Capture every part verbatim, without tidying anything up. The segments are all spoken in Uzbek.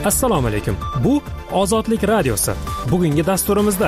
Assalomu alaykum. Bu Ozodlik radiosi. Bugungi dasturimizda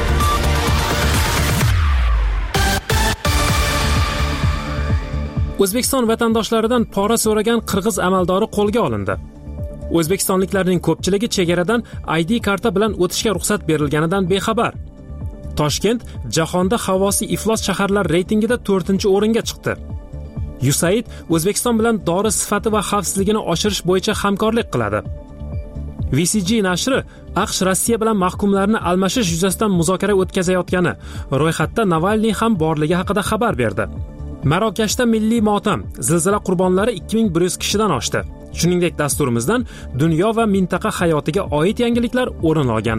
O'zbekiston vatandoshlaridan pora so'ragan qirg'iz amaldori qo'lga olindi. O'zbekistonliklarning ko'pchiligi chegaradan I D karta bilan o'tishga ruxsat berilganidan bexabar. Toshkent jahonda havosi iflos shaharlar reytingida to'rtinchi o'ringa chiqdi. U S A I D O'zbekiston bilan dori sifati va xavfsizligini oshirish bo'yicha hamkorlik qiladi. V C G nashri AQSh Rossiya bilan mahkumlarni almashish yuzasidan muzokara o'tkazayotgani, ro'yxatda Navalniy ham borligi haqida xabar berdi. Marokashda milliy motam, zilzila qurbonlari ikki ming bir yuz kishidan oshdi. Shuningdek, dasturimizdan dunyo va mintaqa hayotiga oid yangiliklar o'rin olgan.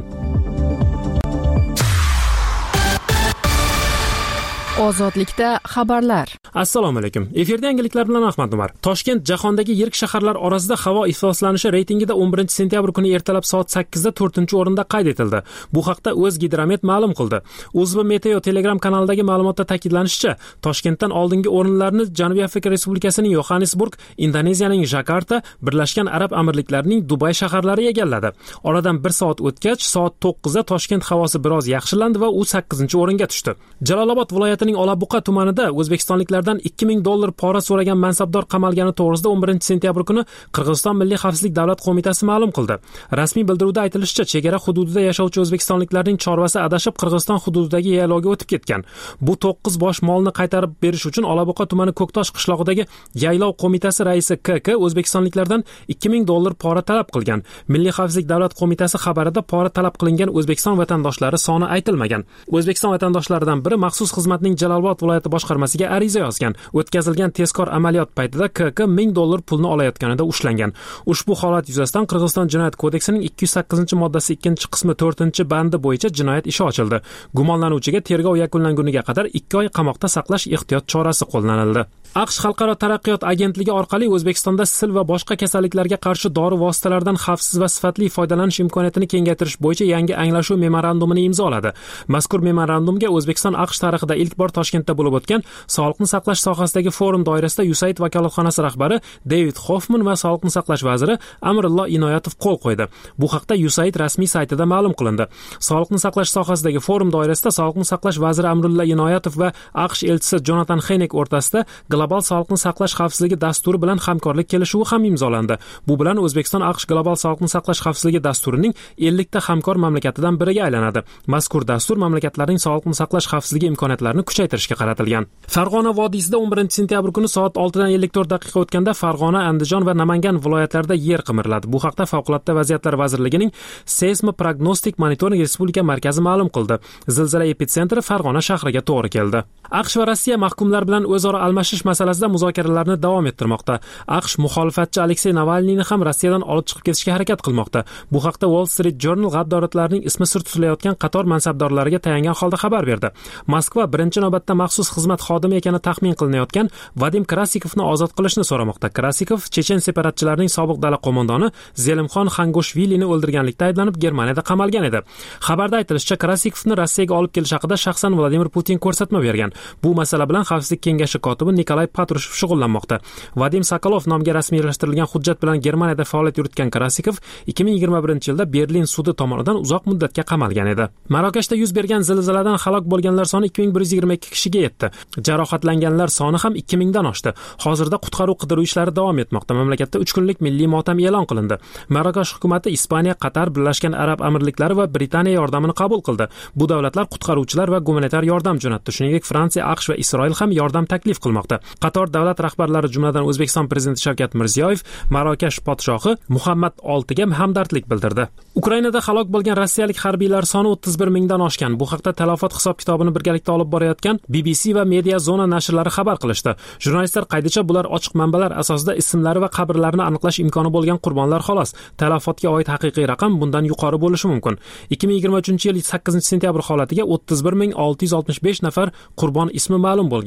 Ozodlikda xabarlar. Assalomu alaykum. Efirda yangiliklar bilan Ahmad Umar. Toshkent jahondagi yirik shaharlar orasida havo ifloslanishi reytingida o'n birinchi sentyabr kuni ertalab soat sakkizda to'rtinchi o'rinda qayd etildi. Bu haqda O'zgidromet ma'lum qildi. O'zbi Meteo Telegram kanalidagi ma'lumotda ta'kidlanishicha, Toshkentdan oldingi o'rinlarni Janubiy Afrika Respublikasining Yohannesburg, Indoneziyaning Jakarta, Birlashgan Arab Amirliklarining Dubay shaharlari egalladi. Oradan bir soat o'tgach, soat to'qqizda Toshkent havosi biroz yaxshilandi va u sakkizinchi o'ringa tushdi. Jalolobod viloyati Olabuqa tumanida o'zbekistonliklardan ikki ming dollar pora so'ragan mansabdor qamalgani to'g'risida o'n birinchi sentyabr kuni Qirg'iziston Milliy xavfsizlik davlat qo'mitasi ma'lum qildi. Rasmiy bildiruvda aytilishicha, chegara hududida yashovchi o'zbekistonliklarning chorvasi adashib Qirg'iziston hududidagi yaylovga o'tib ketgan. Bu to'qqiz bosh molni qaytarib berish uchun Olabuqa tumani Ko'ktosh qishlog'idagi yaylov qo'mitasi raisi K K o'zbekistonliklardan ikki ming dollar pora talab qilgan. Milliy xavfsizlik davlat qo'mitasi xabarida pora talab qilingan O'zbekiston vatandoshlari soni aytilmagan. O'zbekiston vatandoshlaridan biri maxsus xizmatning Jalolobod viloyati boshqarmasiga ariza yozgan. O'tkazilgan tezkor amaliyot paytida K K ming dollar pulni olayotganida ushlangan. Ushbu holat yuzasidan Qirg'iziston jinoyat kodeksining ikki yuz sakkizinchi moddasi ikkinchi qismi to'rtinchi bandi bo'yicha jinoyat ishi ochildi. Gumonlanuvchiga tergov yakunlanguniga qadar ikki oy qamoqda saqlash ehtiyot chorasi qo'llanildi. AQSh Xalqaro taraqqiyot agentligi orqali O'zbekistonda sil va boshqa kasalliklarga qarshi dori vositalaridan xavfsiz va sifatli foydalanish imkoniyatini kengaytirish bo'yicha yangi anglashuv memorandumini imzoladi. Mazkur memorandumga O'zbekiston AQSh tarixida ilk bor Toshkentda bo'lib o'tgan Sog'liqni saqlash sohasidagi forum doirasida U S A I D vakolatxonasi rahbari David Hoffman va Sog'liqni saqlash vaziri Amrullo Inoyatov qo'l qo'ydi. Bu haqda U S A I D rasmiy saytida ma'lum qilindi. Sog'liqni saqlash sohasidagi forum doirasida Sog'liqni saqlash vaziri Amrullo Inoyatov va AQSh elchisi Jonathan Henek o'rtasida global sog'liqni saqlash xavfsizligi dasturi bilan hamkorlik kelishuvi ham imzolandi. Bu bilan O'zbekiston AQSh global sog'liqni saqlash xavfsizligi dasturining ellik ta hamkor mamlakatidan biriga aylanadi. Mazkur dastur mamlakatlarning sog'liqni saqlash xavfsizligi imkoniyatlarini kuchaytirishga qaratilgan. Farg'ona vodiysida o'n birinchi sentyabr kuni soat oltidan ellik to'rt daqiqa o'tganda Farg'ona, Andijon va Namangan viloyatlarida yer qimirladi. Bu haqda Favqulodda vaziyatlar vazirligining Seysmoprognostik monitoring respublika markazi ma'lum qildi. Zilzila epitsentri Farg'ona shahriga to'g'ri keldi. AQSh va Rossiya mahkumlar bilan o'zaro almashish masalasida muzokaralarni davom ettirmoqda. AQSh muxolifatchi Aleksey Navalniyni ham Rossiyadan olib chiqib ketishga harakat qilmoqda. Bu haqda Wall Street Journal g'arb davlatlarining ismi sir tutilayotgan qator mansabdorlariga tayangan holda xabar berdi. Moskva birinchi navbatda maxsus xizmat xodimi ekani taxmin qilinayotgan Vadim Krasikovni ozod qilishni so'ramoqda. Krasikov chechen separatchilarining sobiq dala qo'mondoni Zelimxon Xangoshvilini o'ldirganlikda ayblanib Germaniyada qamalgan edi. Xabarda aytilishicha, Krasikovni Rossiyaga olib kelish haqida shaxsan Vladimir Putin ko'rsatma bergan. Bu masala bilan Xavfsizlik kengashi kotibi Nikolay Patrushev shug'ullanmoqda. Vadim Sokolov nomga rasmiylashtirilgan hujjat bilan Germaniyada faoliyat yuritgan Krasikov ikki ming yigirma birinchi yilda Berlin sudi tomonidan uzoq muddatga qamalgan edi. Marokashda yuz bergan zilziladan halok bo'lganlar soni ikki ming bir yuz yigirma ikki kishiga yetdi. Jarohatlanganlar soni ham ikki mingdan oshdi. Hozirda qutqaruv qidiruv ishlari davom etmoqda. Mamlakatda uch kunlik milliy motam e'lon qilindi. Marokash hukumatı Ispaniya, Qatar, Birlashgan Arab Amirliklari va Britaniya yordamini qabul qildi. Bu davlatlar qutqaruvchilar va gumanitar yordam jo'natdi. Shuningdek, Fransiya, AQSh va Isroil ham yordam taklif qilmoqda. Qator davlat rahbarlari, jumladan O'zbekiston prezidenti Shavkat Mirziyoyev Marokash podshohi Muhammad oltiga hamdardlik bildirdi. Ukrainada halok bo'lgan rossiyalik harbiylar soni o'ttiz bir mingdan oshgan. Bu haqda talafot hisob-kitobini birgalikda olib borayotgan B B C va Media Zona nashrlari xabar qilishdi. Jurnalistlar qaydicha bular ochiq manbalar asosida ismlari va qabrlarini aniqlash imkoni bo'lgan qurbonlar xolos. Talafotga oid haqiqiy raqam bundan yuqori bo'lishi mumkin. ikki ming yigirma uchinchi yil sakkizinchi sentyabr holatiga o'ttiz bir ming olti yuz oltmish besh nafar qurbon ismi ma'lum bo'lgan.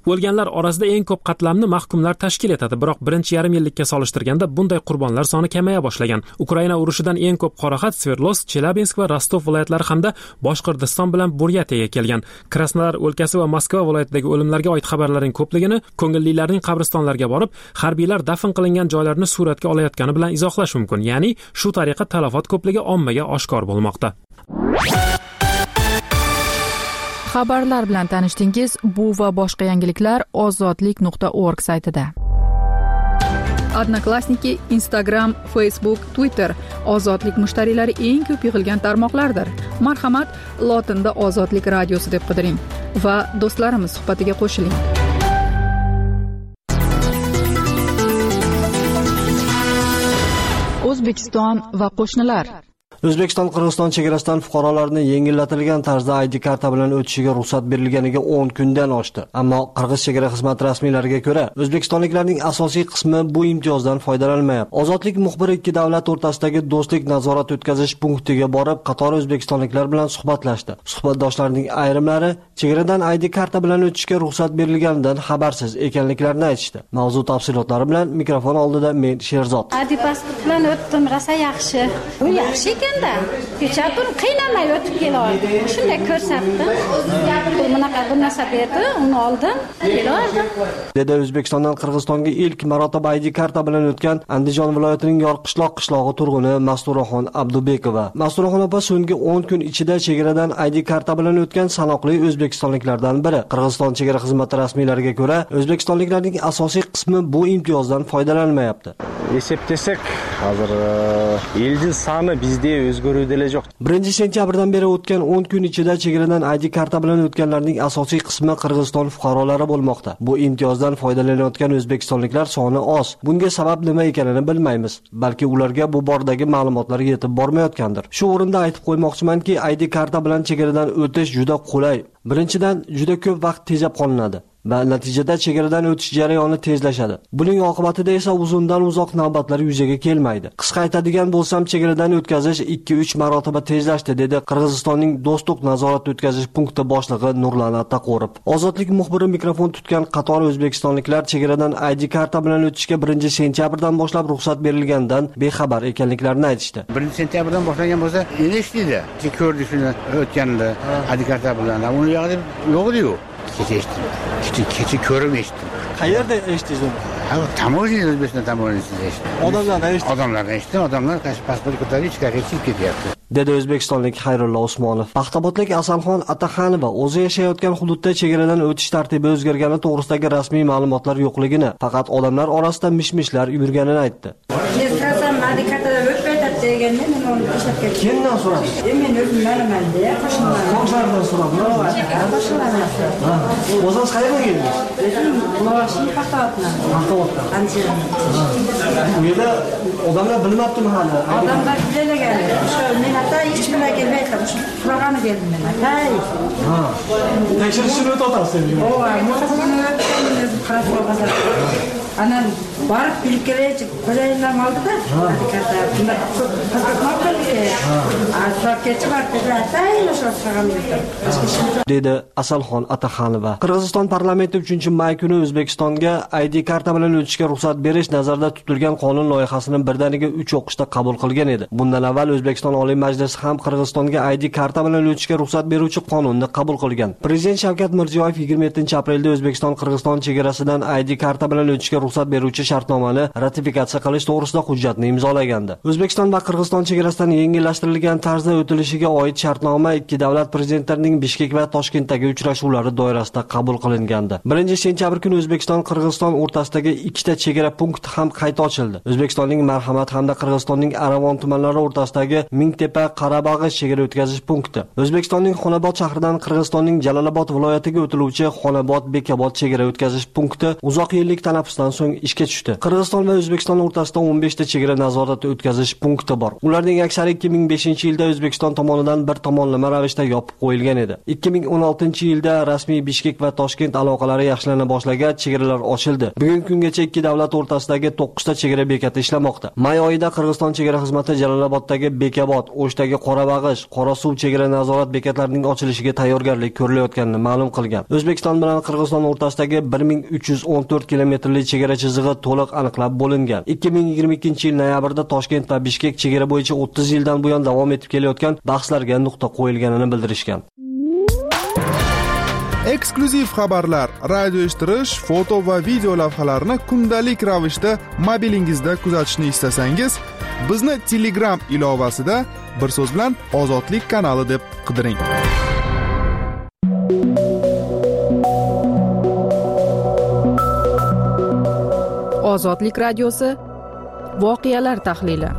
O'lganlar orasida eng ko'p qatlamni mahkumlar tashkil etadi, biroq birinchi yarim yillikka solishtirganda bunday qurbonlar soni kamaya boshlagan. Ukraina urushidan eng ko'p qoraxat Sverdlovsk, Chelyabinsk va Rostov viloyatlari hamda Boshqirdiston bilan Buryatiyaga kelgan. Krasnodar o'lkasi va Moskva viloyatidagi o'limlarga oid xabarlarning ko'pligini ko'ngillilarning qabristonlarga borib, harbiylar dafn qilingan joylarni suratga olayotgani bilan izohlash mumkin. Ya'ni shu tariqa talafot ko'pligi ommaga oshkor bo'lmoqda. Xabarlar bilan tanishdingiz. Bu va boshqa yangiliklar ozodlik nuqta org saytida. Odnoklassniki, Instagram, Facebook, Twitter ozodlik mushtariylari eng ko'p yig'ilgan tarmoqlardir. Marhamat, lotinda Ozodlik radiosi deb qidiring va do'stlarimiz suhbatiga qo'shiling. O'zbekiston va qo'shnilar. O'zbekiston-Qirg'iziston chegarasidan fuqarolarning yengillatiligan tarzda I D karta bilan o'tishiga ruxsat berilganiga o'n kundan oshdi. Ammo Qirg'iz chegara xizmati rasmiylariga ko'ra, o'zbekistonliklarning asosiy qismi bu imtiyozdan foydalanmayapti. Ozodlik muxbiri ikki davlat o'rtasidagi do'stlik nazorat o'tkazish punktiga borib, qator o'zbekistonliklar bilan suhbatlashdi. Suhbatdoshlarning ayrimlari chegaradan I D karta bilan o'tishga ruxsat berilganidan xabarsiz ekanliklarini aytishdi. Mavzu tafsilotlari bilan mikrofon oldida men Sherzod. I D pasport bilan o'tdim, rosa yaxshi. Bu yaxshi ekan. Kecha kun qiynamay o'tib keldim. Shunday ko'rsatdim. Bunaqa bir narsa berdi, uni oldim, keldim. Dedi O'zbekistondan Qirg'izistonga ilk marotaba I D karta bilan o'tgan Andijon viloyatining Yorqishloq qishlog'i turg'uni Masturaxon Abdubekova. Masturaxon opa so'nggi o'n kun ichida chegaradan I D karta bilan o'tgan sanoqli o'zbekistonliklardan biri. Qirg'iziston chegara xizmati rasmiylariga ko'ra, o'zbekistonliklarning asosiy qismi bu imtiyozdan foydalanmayapti. Eseptesek, hozir elning soni bizda o'zgaruvda yo'q. birinchi sentyabrdan beri o'tgan o'n kun ichida chegaradan I D karta bilan o'tganlarning asosiy qismi Qirg'iziston fuqarolari bo'lmoqda. Bu imtiyozdan foydalanayotgan o'zbekistonliklar soni oz. Bunga sabab nima ekanini bilmaymiz. Balki ularga bu bordagi ma'lumotlar yetib bormayotgandir. Shu o'rinda aytib qo'ymoqchimanki, I D karta bilan chegaradan o'tish juda qulay. Birinchidan, juda ko'p vaqt tejab qolinadi va natijada chegaradan o'tish jarayoni tezlashadi. Buning oqibatida esa uzundan uzoq navbatlar yuzaga kelmaydi. Qisqa aytadigan bo'lsam, chegaradan o'tkazish ikki uch marotaba tezlashdi, dedi Qirg'izistonning Do'stlik nazorat o'tkazish punkti boshlig'i Nurlan Attaqorov. Ozodlik muxbiri mikrofon tutgan qator o'zbekistonliklar chegaradan I D karta bilan o'tishga birinchi sentyabrdan boshlab ruxsat berilganidan bexabar ekanliklarini aytishdi. birinchi sentyabrdan boshlangan bo'lsa, endi eshitdi. Ko'rdik shuni o'tganini I D karta bilan. Uni yo'qdi yo'q-ku. Kecha eshitdim. Kecha kecha ko'rib eshitdim. Qayerda eshitdingiz? Ha, tamoyil O'zbekiston tamoyilida eshitdim. Odamlardan eshitdim. Odamlardan eshitdim. Odamlar pasport ko'tarib ichkariga chiqib ketyapti. Dedi o'zbekistonlik Xayrullo Usmonov. Paxtabodlik Asalxon Ataxanova o'zi yashayotgan hududda chegaradan o'tish tartibi o'zgargani to'g'risidagi rasmiy ma'lumotlar yo'qligini, faqat odamlar orasida mishmishlar yurganini aytdi. Men so'rasam, I D kartadan o'tmaydi deganda men uni ishlab Kimdan so'radingiz? Men o'zim bilaman-da, qo'shnilar. Qo'shnilardan so'radingiz? Qo'shnilar. O'zingiz qayerdan keldingiz? Mashina Paxtaboddan. Paxtaboddan. Andijon. U yerda odamlar bilmabdimi hali? Odamlar bilagan. O'sha men hatta hech kimga kelmayapman. Shu so'ragani keldim men. Hay. Ha. Tekshirishni o'tasiz. Voy, muhasabani o'tganimiz qarab qo'ygan. Ana barib bilib kelaychi, qo'yaylar oldida. Karta bunda pasport olib dedi Asalxon Ataxanova. Qirg'iziston parlamenti uchinchi may kuni O'zbekistonga I D karta bilan o'tishga ruxsat berish nazarda tutilgan qonun loyihasini birdaniga uch o'qishda qabul qilgan edi. Bundan avval O'zbekiston Oliy Majlisi ham Qirg'izistonga I D karta bilan o'tishga ruxsat beruvchi qonunni qabul qilgan. Prezident Shavkat Mirziyoyev yigirma yettinchi aprelda O'zbekiston-Qirg'iziston chegarasidan I D karta bilan o'tishga ruxsat beruvchi shartnomani ratifikatsiya qilish to'g'risida hujjatni imzolagandi. O'zbekiston va Qirg'iziston chegarasidan yengillashtirilgan tarzda o'tilishiga oid shartnoma ikki davlat prezidentlarining Bishkek va Toshkentdagi uchrashuvlari doirasida qabul qilingandi. birinchi sentyabr kuni O'zbekiston-Qirg'iziston o'rtasidagi ikkita chegara punkti ham qayta ochildi. O'zbekistonning Marhamat hamda Qirg'izistonning Aravon tumanlari o'rtasidagi Mingtepa Qarabag'i chegara o'tkazish punkti. O'zbekistonning Xonobod shahridan Qirg'izistonning Jalolobod viloyatiga o'tiluvchi Xonobod Bekobod chegara o'tkazish punkti uzoq yillik tanaffusdan so'ng ishga tushdi. Qirg'iziston va O'zbekiston o'rtasida o'n besh ta chegara nazorati o'tkazish punkti bor. Ularning aksari ikki ming beshinchi yilda O'zbekiston tomonidan bir tomonlama ravishda yopib qo'yilgan edi. ikki ming o'n oltinchi yilda rasmiy Bishkek va Toshkent aloqalari yaxshilana boshlagach, chegaralar ochildi. Bugungi kungacha ikki davlat o'rtasidagi to'qqiz ta chegara bekati ishlamoqda. May oyida Qirg'iziston chegara xizmati Jaloloboddagi Bekobod, O'shdagi Qorabag'ish, Qorasuv chegara nazorat bekatlarining ochilishiga tayyorgarlik ko'rilayotganini ma'lum qilgan. O'zbekiston bilan Qirg'iziston o'rtasidagi bir ming uch yuz o'n to'rt kilometrli chegara chizig'i to'liq aniqlab bo'lingan. ikki ming yigirma ikkinchi yil noyabrda Toshkent va Bishkek chegara bo'yicha o'ttiz yildan buyon davom etib kelayotgan bahslarga nuqta qo'yilganini bildirishgan. Eksklyuziv xabarlar, radio eshittirish, foto va video lavhalarni kundalik ravishda mobilingizda kuzatishni istasangiz, bizni Telegram ilovasida bir so'z bilan Ozodlik kanali deb qidiring. Ozodlik radiosi voqealar tahlili.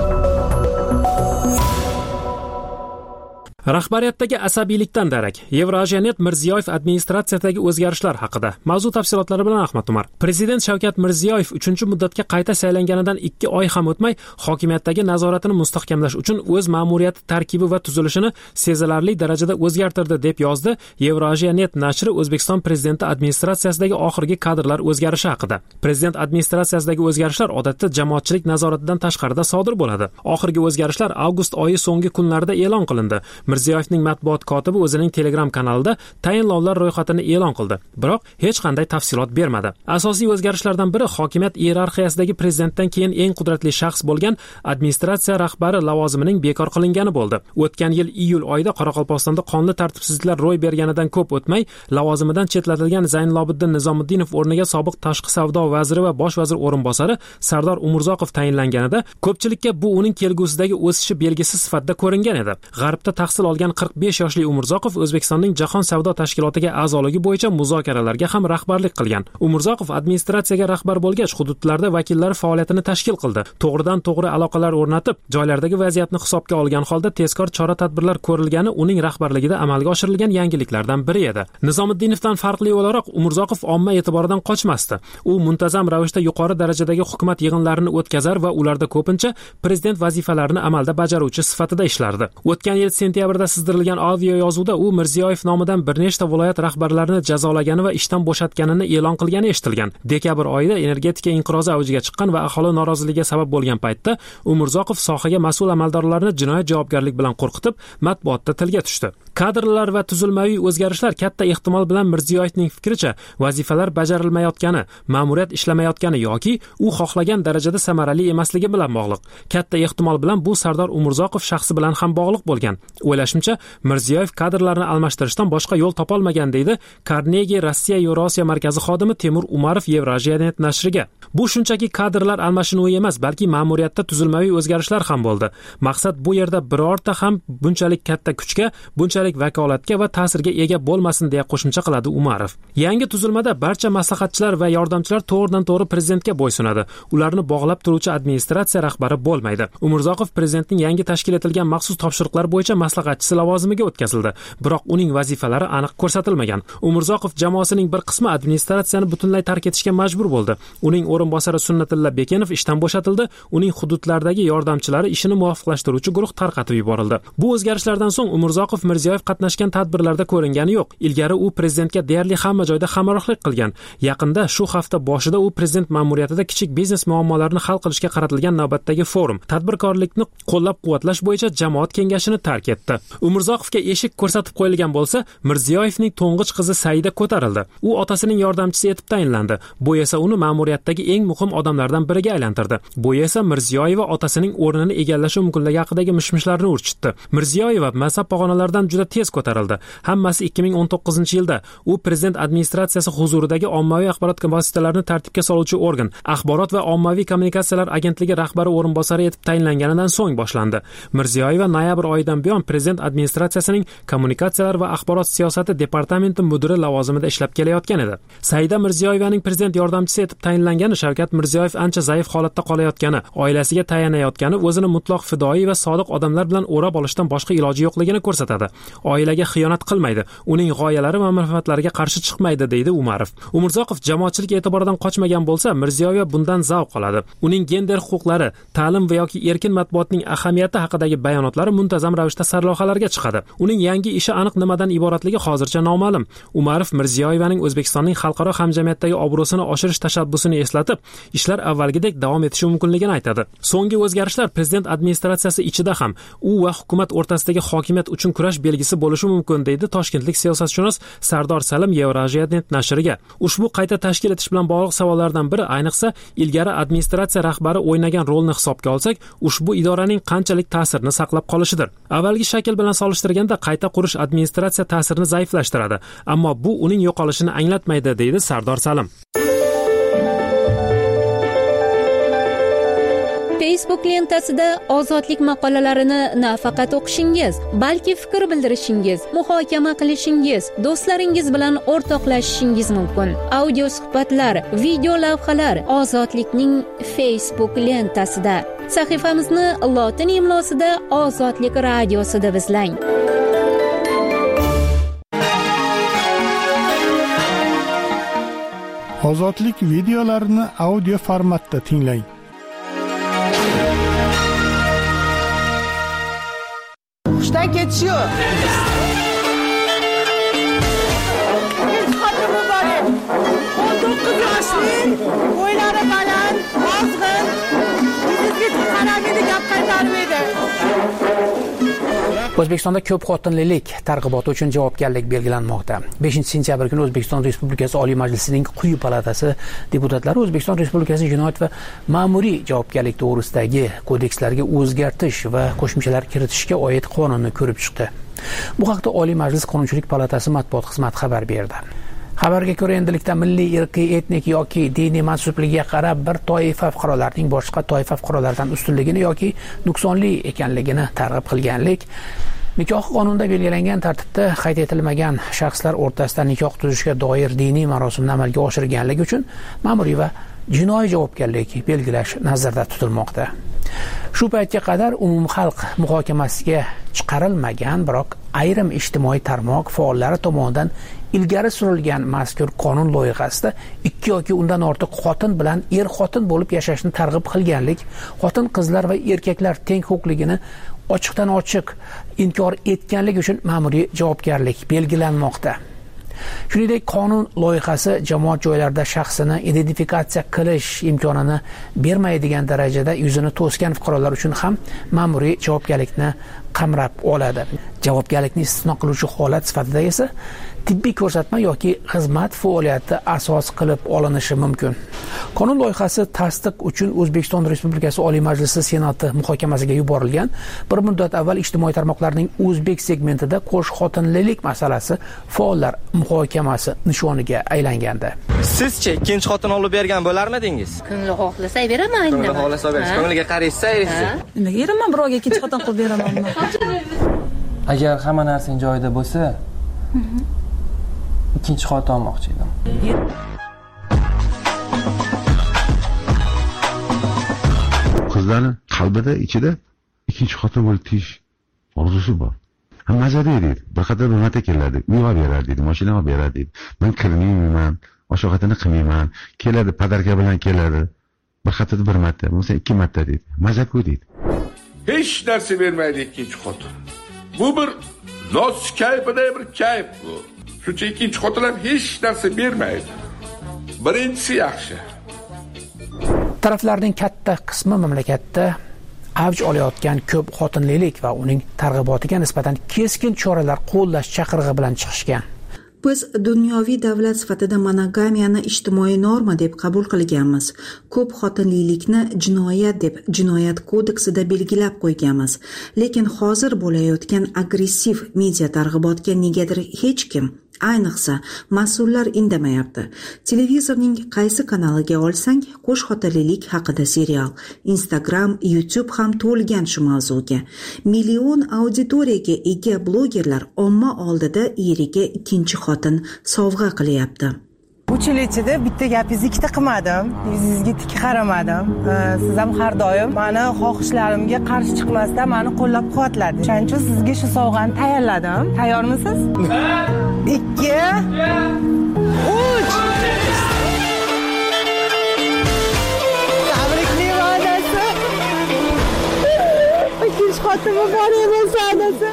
Rahbariyatdagi asabiylikdan darak. Yevrasiyanet Mirziyoyev administratsiyasidagi o'zgarishlar haqida. Mavzu tafsilotlari bilan Ahmad Umar. Prezident Shavkat Mirziyoyev uchinchi muddatga qayta saylanganidan ikki oy ham o'tmay, hokimiyatdagi nazoratini mustahkamlash uchun o'z ma'muriyati tarkibi va tuzilishini sezilarli darajada o'zgartirdi deb yozdi Yevrasiyanet nashri O'zbekiston prezidenti administratsiyasidagi oxirgi kadrlar o'zgarishi haqida. Prezident administratsiyasidagi o'zgarishlar odatda jamoatchilik nazoratidan tashqarida sodir bo'ladi. Oxirgi o'zgarishlar avgust oyi so'nggi kunlarida e'lon qilindi. Mirziyoyevning matbuot kotibi o'zining Telegram kanalida tayinlovlar ro'yxatini e'lon qildi, biroq hech qanday tafsilot bermadi. Asosiy o'zgarishlardan biri hokimiyat iyerarxiyasidagi prezidentdan keyin eng qudratli shaxs bo'lgan administratsiya rahbari lavozimining bekor qilingani bo'ldi. O'tgan yil iyul oyida Qoraqalpog'istonda qonli tartibsizliklar ro'y berganidan ko'p o'tmay, lavozimidan chetlatilgan Zaynlobiddin Nizomiddinov o'rniga sobiq tashqi savdo vaziri va bosh vazir o'rinbosari Sardor Umurzoqov tayinlanganida, ko'pchilikka bu uning kelgusidagi o'sishi belgisi sifatida ko'ringan edi. G'arbda tahsil olgan qirq besh yoshli Umurzoqov O'zbekistonning Jahon savdo tashkilotiga a'zoligi bo'yicha muzokaralarga ham rahbarlik qilgan. Umurzoqov administratsiyaga rahbar bo'lgach, hududlarda vakillari faoliyatini tashkil qildi. To'g'ridan to'g'ri aloqalar o'rnatib, joylardagi vaziyatni hisobga olgan holda tezkor chora-tadbirlar ko'rilgani uning rahbarligida amalga oshirilgan yangiliklardan biri edi. Nizomiddinovdan farqli o'laroq Umurzoqov omma e'tiboridan qochmasdi. U muntazam ravishda yuqori darajadagi hukumat yig'inlarini o'tkazar va ularda ko'pincha prezident vazifalarini amalda bajaruvchi sifatida ishlardi. O'tgan yil sentyabrda sizdirilgan audio yozuvda u Mirziyoyev nomidan bir nechta viloyat rahbarlarini jazolagani va ishdan bo'shatganini e'lon qilgani eshitilgan. Dekabr oyida energetika inqirozi avjiga chiqqan va aholi noroziligiga sabab bo'lgan paytda Umurzoqov sohaga mas'ul amaldorlarni jinoyat javobgarlik bilan qo'rqitib, matbuotda tilga tushdi. Kadrlar va tuzilmaviy o'zgarishlar katta ehtimol bilan Mirziyoyevning fikricha vazifalar bajarilmayotgani, ma'muriyat ishlamayotgani yoki u xohlagan darajada samarali emasligi bilan bog'liq. Katta ehtimol bilan bu Sardor Umurzoqov shaxsi bilan ham bog'liq bo'lgan. O'ylashimcha, Mirziyoyev kadrlarni almashtirishdan boshqa yo'l topolmagan deydi Carnegie Rossiya Yevrosiya markazi xodimi Temur Umarov Yevrasiyanet nashriga. Bu shunchaki kadrlar almashinuvi emas, balki ma'muriyatda tuzilmaviy o'zgarishlar ham bo'ldi. Maqsad bu yerda birorta ham bunchalik katta kuchga, bunchalik vakolatga va ta'sirga ega bo'lmasin deya qo'shimcha qiladi Umarov. Yangi tuzilmada barcha maslahatchilar va yordamchilar to'g'ridan to'g'ri prezidentga bo'ysunadi. Ularni bog'lab turuvchi administratsiya rahbari bo'lmaydi. Umurzoqov prezidentning yangi tashkil etilgan maxsus topshiriqlar bo'yicha maslahatchisi lavozimiga o'tkazildi, biroq uning vazifalari aniq ko'rsatilmagan. Umurzoqov jamoasining bir qismi administratsiyani butunlay tark etishga majbur bo'ldi. Uning o'rinbosari Sunnatilla Bekenov ishdan bo'shatildi, uning hududlardagi yordamchilari ishini muvofiqlashtiruvchi guruh tarqatib yuborildi. Bu o'zgarishlardan so'ng Umurzoqov Mirziyoyev qatnashgan tadbirlarda ko'ringani yo'q. Ilgari u prezidentga deyarli hamma joyda hamrohlik qilgan. Yaqinda shu hafta boshida u prezident ma'muriyatida kichik biznes muammolarini hal qilishga qaratilgan navbatdagi forum, tadbirkorlikni qo'llab-quvvatlash bo'yicha jamoat kengashini tark etdi. Umurzoqovga eshik ko'rsatib qo'yilgan bo'lsa, Mirziyoyevning to'ng'ich qizi Saida ko'tarildi. U otasining yordamchisi etib tayinlandi. Bu esa uni ma'muriyatdagi eng muhim odamlardan biriga aylantirdi. Bu esa Mirziyoyeva otasining o'rnini egallashi mumkinligi haqidagi mishmishlarni urchitdi. Mirziyoyeva mansab pog'onalaridan juda tez ko'tarildi. Hammasi ikki ming o'n to'qqizinchi yilda u prezident administratsiyasi huzuridagi ommaviy axborot vositalarini tartibga soluvchi organ, Axborot va ommaviy kommunikatsiyalar agentligi rahbari o'rinbosari etib tayinlanganidan so'ng boshlandi. Mirziyoyeva noyabr oyidan buyon prezident administratsiyasining kommunikatsiyalar va axborot siyosati departamenti mudiri lavozimida ishlab kelayotgan edi. Saida Mirziyoyevaning prezident yordamchisi etib tayinlangani Shavkat Mirziyoyev ancha zaif holatda qolayotgani, oilasiga tayanayotgani o'zini mutloq fidoyi va sodiq odamlar bilan o'rab olishdan boshqa iloji yo'qligini ko'rsatadi. Oilaga xiyonat qilmaydi, uning g'oyalari va manfaatlariga qarshi chiqmaydi, deydi Umarov. Umurzoqov jamoatchilik e'tiboridan qochmagan bo'lsa, Mirziyoyev bundan zavq oladi. Uning gender huquqlari, ta'lim va yoki erkin matbuotning ahamiyati haqidagi bayonotlari muntazam ravishda sarlavhalarga chiqadi. Uning yangi ishi aniq nimadan iboratligi hozircha noma'lum. Umarov Mirziyoyevaning O'zbekistonning xalqaro hamjamiyatdagi obro'sini oshirish tashabbusini eslatib, ishlar avvalgidek davom etishi mumkinligini aytadi. So'nggi o'zgarishlar prezident administratsiyasi ichida ham u va hukumat o'rtasidagi hokimiyat uchun kurash belgisi bo'lishi mumkin, deydi toshkentlik siyosatshunos Sardor Salim Eurasiyanet nashriga. Ushbu qayta tashkil etish bilan bog'liq savollardan biri, ayniqsa ilgari administratsiya rahbari o'ynagan rolni hisobga olsak, ushbu idoraning qanchalik ta'sirini saqlab qolishidir. Avvalgi shakl bilan solishtirganda qayta qurish administratsiya ta'sirini zaiflashtiradi, ammo bu uning yo'qolishini anglatmaydi, deydi Sardor Salim. Facebook lentasida ozodlik maqolalarini nafaqat o'qishingiz, balki fikr bildirishingiz, muhokama qilishingiz, do'stlaringiz bilan o'rtoqlashishingiz mumkin. Audio suhbatlar, video lavhalar Ozodlikning Facebook lentasida. Sahifamizni lotin imlosida Ozodlik radiosida izlang. Ozodlik videolarini audio formatda tinglang. Hushdan ketishyor. Xotin muborak. o'n to'qqiz yoshli, bo'ylari baland, ozg'in. Sizga qaramaydi, gap qaytarmaydi. O'zbekistonda ko'p xotinlilik targ'iboti uchun javobgarlik belgilanmoqda. beshinchi sentyabr kuni O'zbekiston Respublikasi Oliy Majlisining quyi palatasi deputatlari O'zbekiston Respublikasi Jinoyat va ma'muriy javobgarlik to'g'risidagi kodekslarga o'zgartish va qo'shimchalar kiritishga oid qonunni ko'rib chiqdi. Bu haqda Oliy Majlis Qonunchilik palatasi matbuot xizmati xabar berdi. Xabarga ko'ra, endilikda milliy, irqiy, etnik yoki diniy mansubligiga qarab bir toifa fuqarolarning boshqa toifa fuqarolardan ustunligini yoki nuqsonli ekanligini targ'ib qilganlik, nikoh qonunida belgilangan tartibda qayd etilmagan shaxslar o'rtasida nikoh tuzishga doir diniy marosimni amalga oshirganlik uchun ma'muriy va jinoiy javobgarlik belgilash nazarda tutilmoqda. Shu paytga qadar umumxalq muhokamasiga chiqarilmagan, biroq ayrim ijtimoiy tarmoq faollari tomonidan ilgari surilgan mazkur qonun loyihasida ikki yoki undan ortiq xotin bilan er xotin bo'lib yashashni targ'ib qilganlik, xotin qizlar va erkaklar teng huquqligini ochiqdan ochiq inkor etganlik uchun ma'muriy javobgarlik belgilanmoqda. Shuningdek, qonun loyihasi jamoat joylarida shaxsini identifikatsiya qilish imkonini bermaydigan darajada yuzini to'sgan fuqarolar uchun ham ma'muriy javobgarlikni qamrab oladi. Javobgarlikni istisno qiluvchi holat sifatida esa tibbiy ko'rsatma yoki xizmat faoliyati asos qilib olinishi mumkin. Qonun loyihasi tasdiq uchun O'zbekiston Respublikasi Oliy Majlisi Senati muhokamasiga yuborilgan. Bir muddat avval ijtimoiy tarmoqlarning o'zbek segmentida qo'sh xotinlilik masalasi faollar muhokamasi nishoniga aylangandi. Sizchi ikkinchi xotin olib bergan bo'larmidingiz? Ko'ngli xohlasa beraman. Ko'ngli xohlasa berasiz. Ko'ngliga qaraysiz, ayirasiz. Nimaga beraman, birovga ikkinchi xotin qilib beramanmi? Agar hamma narsang joyida bo'lsa, ikkinchi xotin olmoqchi edim. Qizlarning qalbida, ichida ikkinchi xotin bo'lib tiyish orzusi bor. Mazada edi. Bir qator ro'mata keladi, uy olib beradi dedi, mashina olib beradi dedi. Men kirmayman, osh-ovqatini qilmayman. Keladi, padarka bilan keladi. Bir haftada bir marta, bo'lsa ikki marta dedi. Mazza-ku dedi. Hech narsa bermaydi ikkinchi xotin. Bu bir noz kayfida bir kayf bu. Shuncha ikkinchi xotinlar hech narsa bermaydi. Birinchisi yaxshi. Taraflarning katta qismi mamlakatda avj olayotgan ko'p xotinlilik va uning targ'ibotiga nisbatan keskin choralar qo'llash chaqirig'i bilan chiqishgan. Biz dunyoviy davlat sifatida monogamiyani ijtimoiy norma deb qabul qilganmiz. Ko'p xotinlilikni jinoyat deb jinoyat kodeksida belgilab qo'yganmiz. Lekin hozir bo'layotgan agressiv media targ'ibotga negadir hech kim, ayniqsa mas'ullar indamayapti. Televizorning qaysi kanaliga olsang, qo'sh xotinlilik haqida serial, Instagram, YouTube ham to'lgan shu mavzuga. Million auditoriyaga ega blogerlar omma oldida eriga ikkinchi xotin sovg'a qilyapti. uch yil ichida bitta gapingizni ikkita qilmadim, yuzingizga tik qaramadim. Siz ham har doim meni xohishlarimga qarshi chiqmasdan meni qo'llab-quvvatladingiz. Shuning uchun sizga shu sovg'ani tayyorladim. Tayyormisiz? ikki uch Tabriklayman onasi. Ikkinchi xotinni bor emas onasi.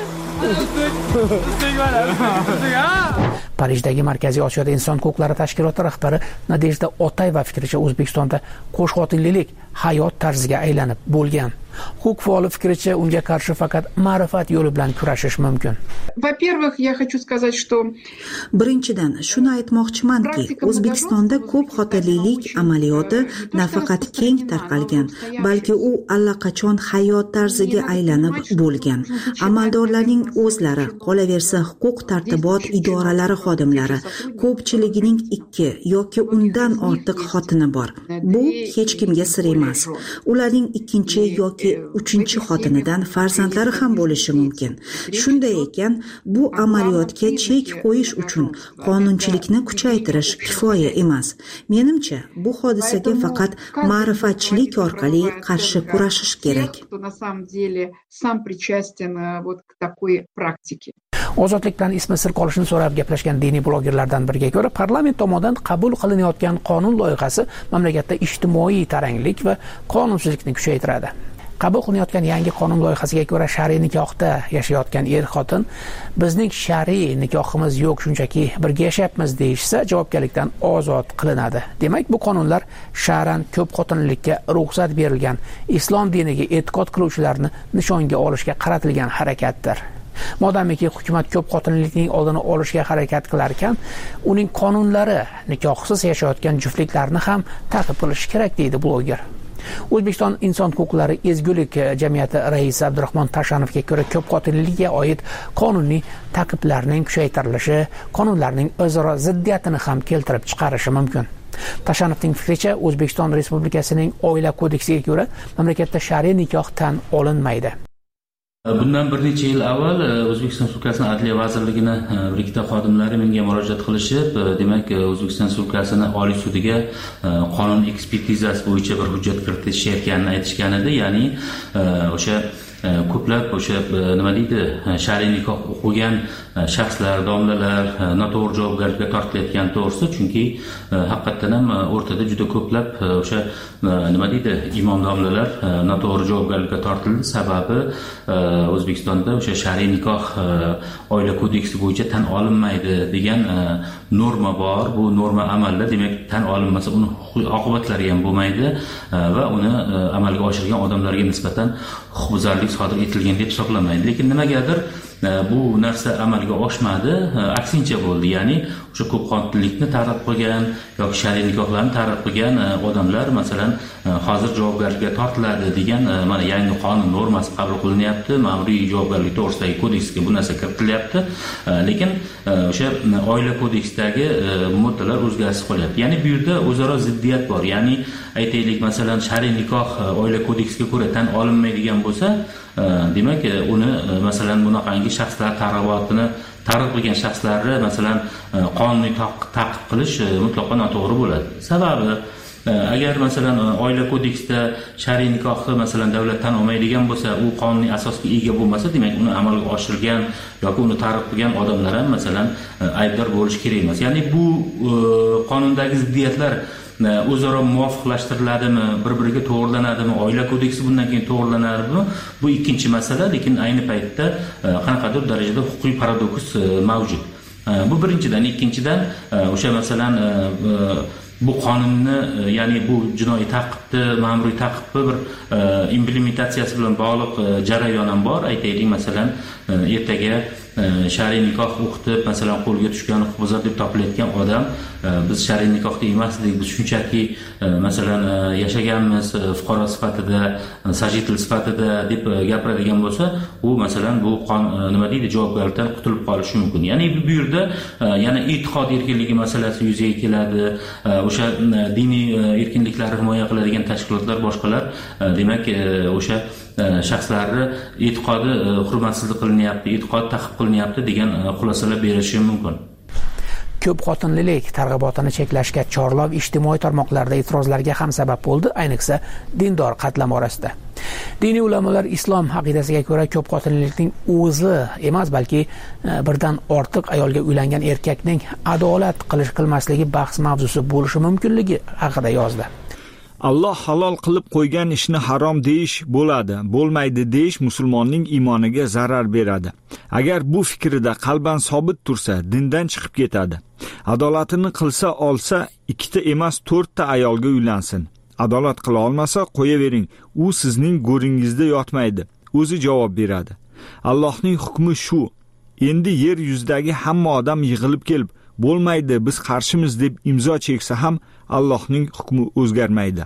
Parijdagi Markaziy Osiyoda inson huquqlari tashkiloti rahbari Nadejda Otayeva fikricha O'zbekistonda qo'shxotinlilik hayot tarziga aylanib bo'lgan. Huquq faoli fikricha unga qarshi faqat ma'rifat yo'li bilan kurashish mumkin. Во-первых, я хочу сказать, что Birinchidan, shuni aytmoqchimanki, O'zbekistonda ko'p xotinlilik amaliyoti nafaqat keng tarqalgan, balki u allaqachon hayot tarziga aylanib bo'lgan. Amaldorlarning o'zlari, qolaversa huquq tartibot idoralari xodimlari ko'pchiligining ikki yoki undan ortiq xotini bor. Bu hech kimga sir emas. Ularning ikkinchi yoki uchinchi xotinidan farzandlari ham bo'lishi mumkin. Shunday ekan, bu amaliyotga chek qo'yish uchun qonunchilikni kuchaytirish kifoya emas. Menimcha, bu hodisaga faqat ma'rifatchilik orqali qarshi kurashish kerak. На самом деле сам причастен вот к такой практике. Ozodlik bilan ismi sir qolishini so'rab gaplashgan diniy blogerlardan biriga ko'ra, parlament tomonidan qabul qilinayotgan qonun loyihasi mamlakatda ijtimoiy taranglik va qonunsizlikni kuchaytiradi. Qabul qilinayotgan yangi qonun loyihasiga ko'ra, shar'iy nikohda yashayotgan er-xotin bizning shar'iy nikohimiz yo'q, shunchaki birga yashayapmiz deyishsa, javobgarlikdan ozod qilinadi. Demak, bu qonunlar shar'an ko'p xotinlilikka ruxsat berilgan islom diniga e'tiqod qiluvchilarni nishonga olishga qaratilgan harakatdir. Modamiki hukumat ko'p xotinlilikning oldini olishga harakat qilar ekan, uning qonunlari nikohsiz yashayotgan juftliklarni ham ta'qib qilishi kerak deydi bloger. O'zbekiston inson huquqlari ezgulik jamiyati raisi Abdurahmon Tashanovga ko'ra, ko'p xotinlilikka oid qonuniy ta'qiblarning kuchaytirilishi qonunlarning o'zaro ziddiyatini ham keltirib chiqarishi mumkin. Tashanovning fikricha, O'zbekiston Respublikasining oila kodeksiga ko'ra mamlakatda shar'iy nikoh tan olinmaydi. Bundan bir necha yil avval O'zbekiston Respublikasining Adliya vazirligini bir ikkita xodimlari menga murojaat qilishib, demak, O'zbekiston Respublikasining Oliy sudiga qonun ekspertizasi bo'yicha bir hujjat kiritishayotganini aytishgan edi. Ya'ni o'sha ko'plab o'sha nima deydi, shar'iy nikoh o'qigan shaxslar, domlalar noto'g'ri javobgarlikka tortilayotgan to'g'risida, chunki haqiqatan ham o'rtada juda ko'plab o'sha nima deydi, imom domlalar noto'g'ri javobgarlikka tortildi. Sababi O'zbekistonda o'sha shar'iy nikoh oila kodeksi bo'yicha tan olinmaydi degan norma bor. Bu norma amalda, demak, tan olinmasa uni oqibatlari ham bo'lmaydi va uni amalga oshirgan odamlarga nisbatan huquqbuzarlik sodir etilgan deb hisoblanmaydi. Lekin nimagadir bu narsa amalga oshmadi, aksincha bo'ldi. Ya'ni o'sha ko'p xotinlilikni targ'ib qilgan yoki shar'iy nikohlarni targ'ib qilgan odamlar masalan hozir javobgarlikka tortiladi degan mana yangi qonun normasi qabul qilinyapti. Ma'muriy javobgarlik to'g'risidagi kodeksga bu narsa kiritilyapti. Lekin o'sha oila kodeksidagi moddalar o'zgarishsiz qolyapti. Ya'ni bu yerda o'zaro ziddiyat bor. Ya'ni aytaylik, masalan, shar'iy nikoh oila kodeksiga ko'ra tan olinmaydigan bo'lsa, demak, uni masalan bunaqangi shaxslar targ'ibotini targ'ib qilgan shaxslarni masalan qonuniy ta'qib qilish mutlaqo noto'g'ri bo'ladi. Sababi, agar masalan oila kodeksida shar'iy nikohni masalan davlat tan olmaydigan bo'lsa, u qonuniy asosga ega bo'lmasa, demak, uni amalga oshirgan yoki uni targ'ib qilgan odamlar ham masalan aybdor bo'lishi kerak emas. Ya'ni bu qonundagi ziddiyatlar o'zaro muvofiqlashtiriladimi, bir-biriga to'g'rilanadimi, oila kodeksi bundan keyin to'g'rilanadimi, bu ikkinchi masala. Lekin ayni paytda qanaqadir darajada huquqiy paradoks mavjud. Bu birinchidan. Ikkinchidan, o'sha masalan bu qonunni, ya'ni bu jinoiy ta'qibni, ma'muriy ta'qibni bir implementatsiyasi bilan bog'liq jarayon ham bor. Aytaylik, masalan, ertaga shar'iy nikoh o'qitib, masalan, qo'lga tushgan huquqbuzar deb topilayotgan odam, biz shar'iy nikohda emasdik, biz shunchaki masalan yashaganmiz fuqaro sifatida, sajitel sifatida deb gapiradigan bo'lsa, u masalan bu nima deydi, javobgarlikdan qutulib qolishi mumkin. Ya'ni bu yerda yana e'tiqod erkinligi masalasi yuzaga keladi. O'sha diniy erkinliklarni himoya qiladigan tashkilotlar, boshqalar, demak, o'sha shaxslarni e'tiqodi hurmatsizlik qilinyapti, e'tiqod ta'qib qilinyapti degan xulosalar berishi mumkin. ko'p xotinlilik targ'ibotini cheklashga chorlov ijtimoiy tarmoqlarda e'tirozlarga ham sabab bo'ldi, ayniqsa dindor qatlam orasida. Diniy ulamolar islom aqidasiga ko'ra ko'p xotinlilikning o'zi emas, balki birdan ortiq ayolga uylangan erkakning adolat qilish qilmasligi bahs mavzusi bo'lishi mumkinligi haqida yozdi. Alloh halol qilib qo'ygan ishni harom deyish bo'ladi, bo'lmaydi deyish musulmonning iymoniga zarar beradi. Agar bu fikrida qalban sobit tursa, dindan chiqib ketadi. Adolatini qilsa olsa, ikkita emas, to'rtta ayolga uylansin. Adolat qila olmasa, qo'yavering, u sizning go'ringizda yotmaydi. O'zi javob beradi. Allohning hukmi shu. Endi yer yuzidagi hamma odam yig'ilib kelib, bo'lmaydi, biz qarshimiz deb imzo cheksa ham Allohning hukmi o'zgarmaydi.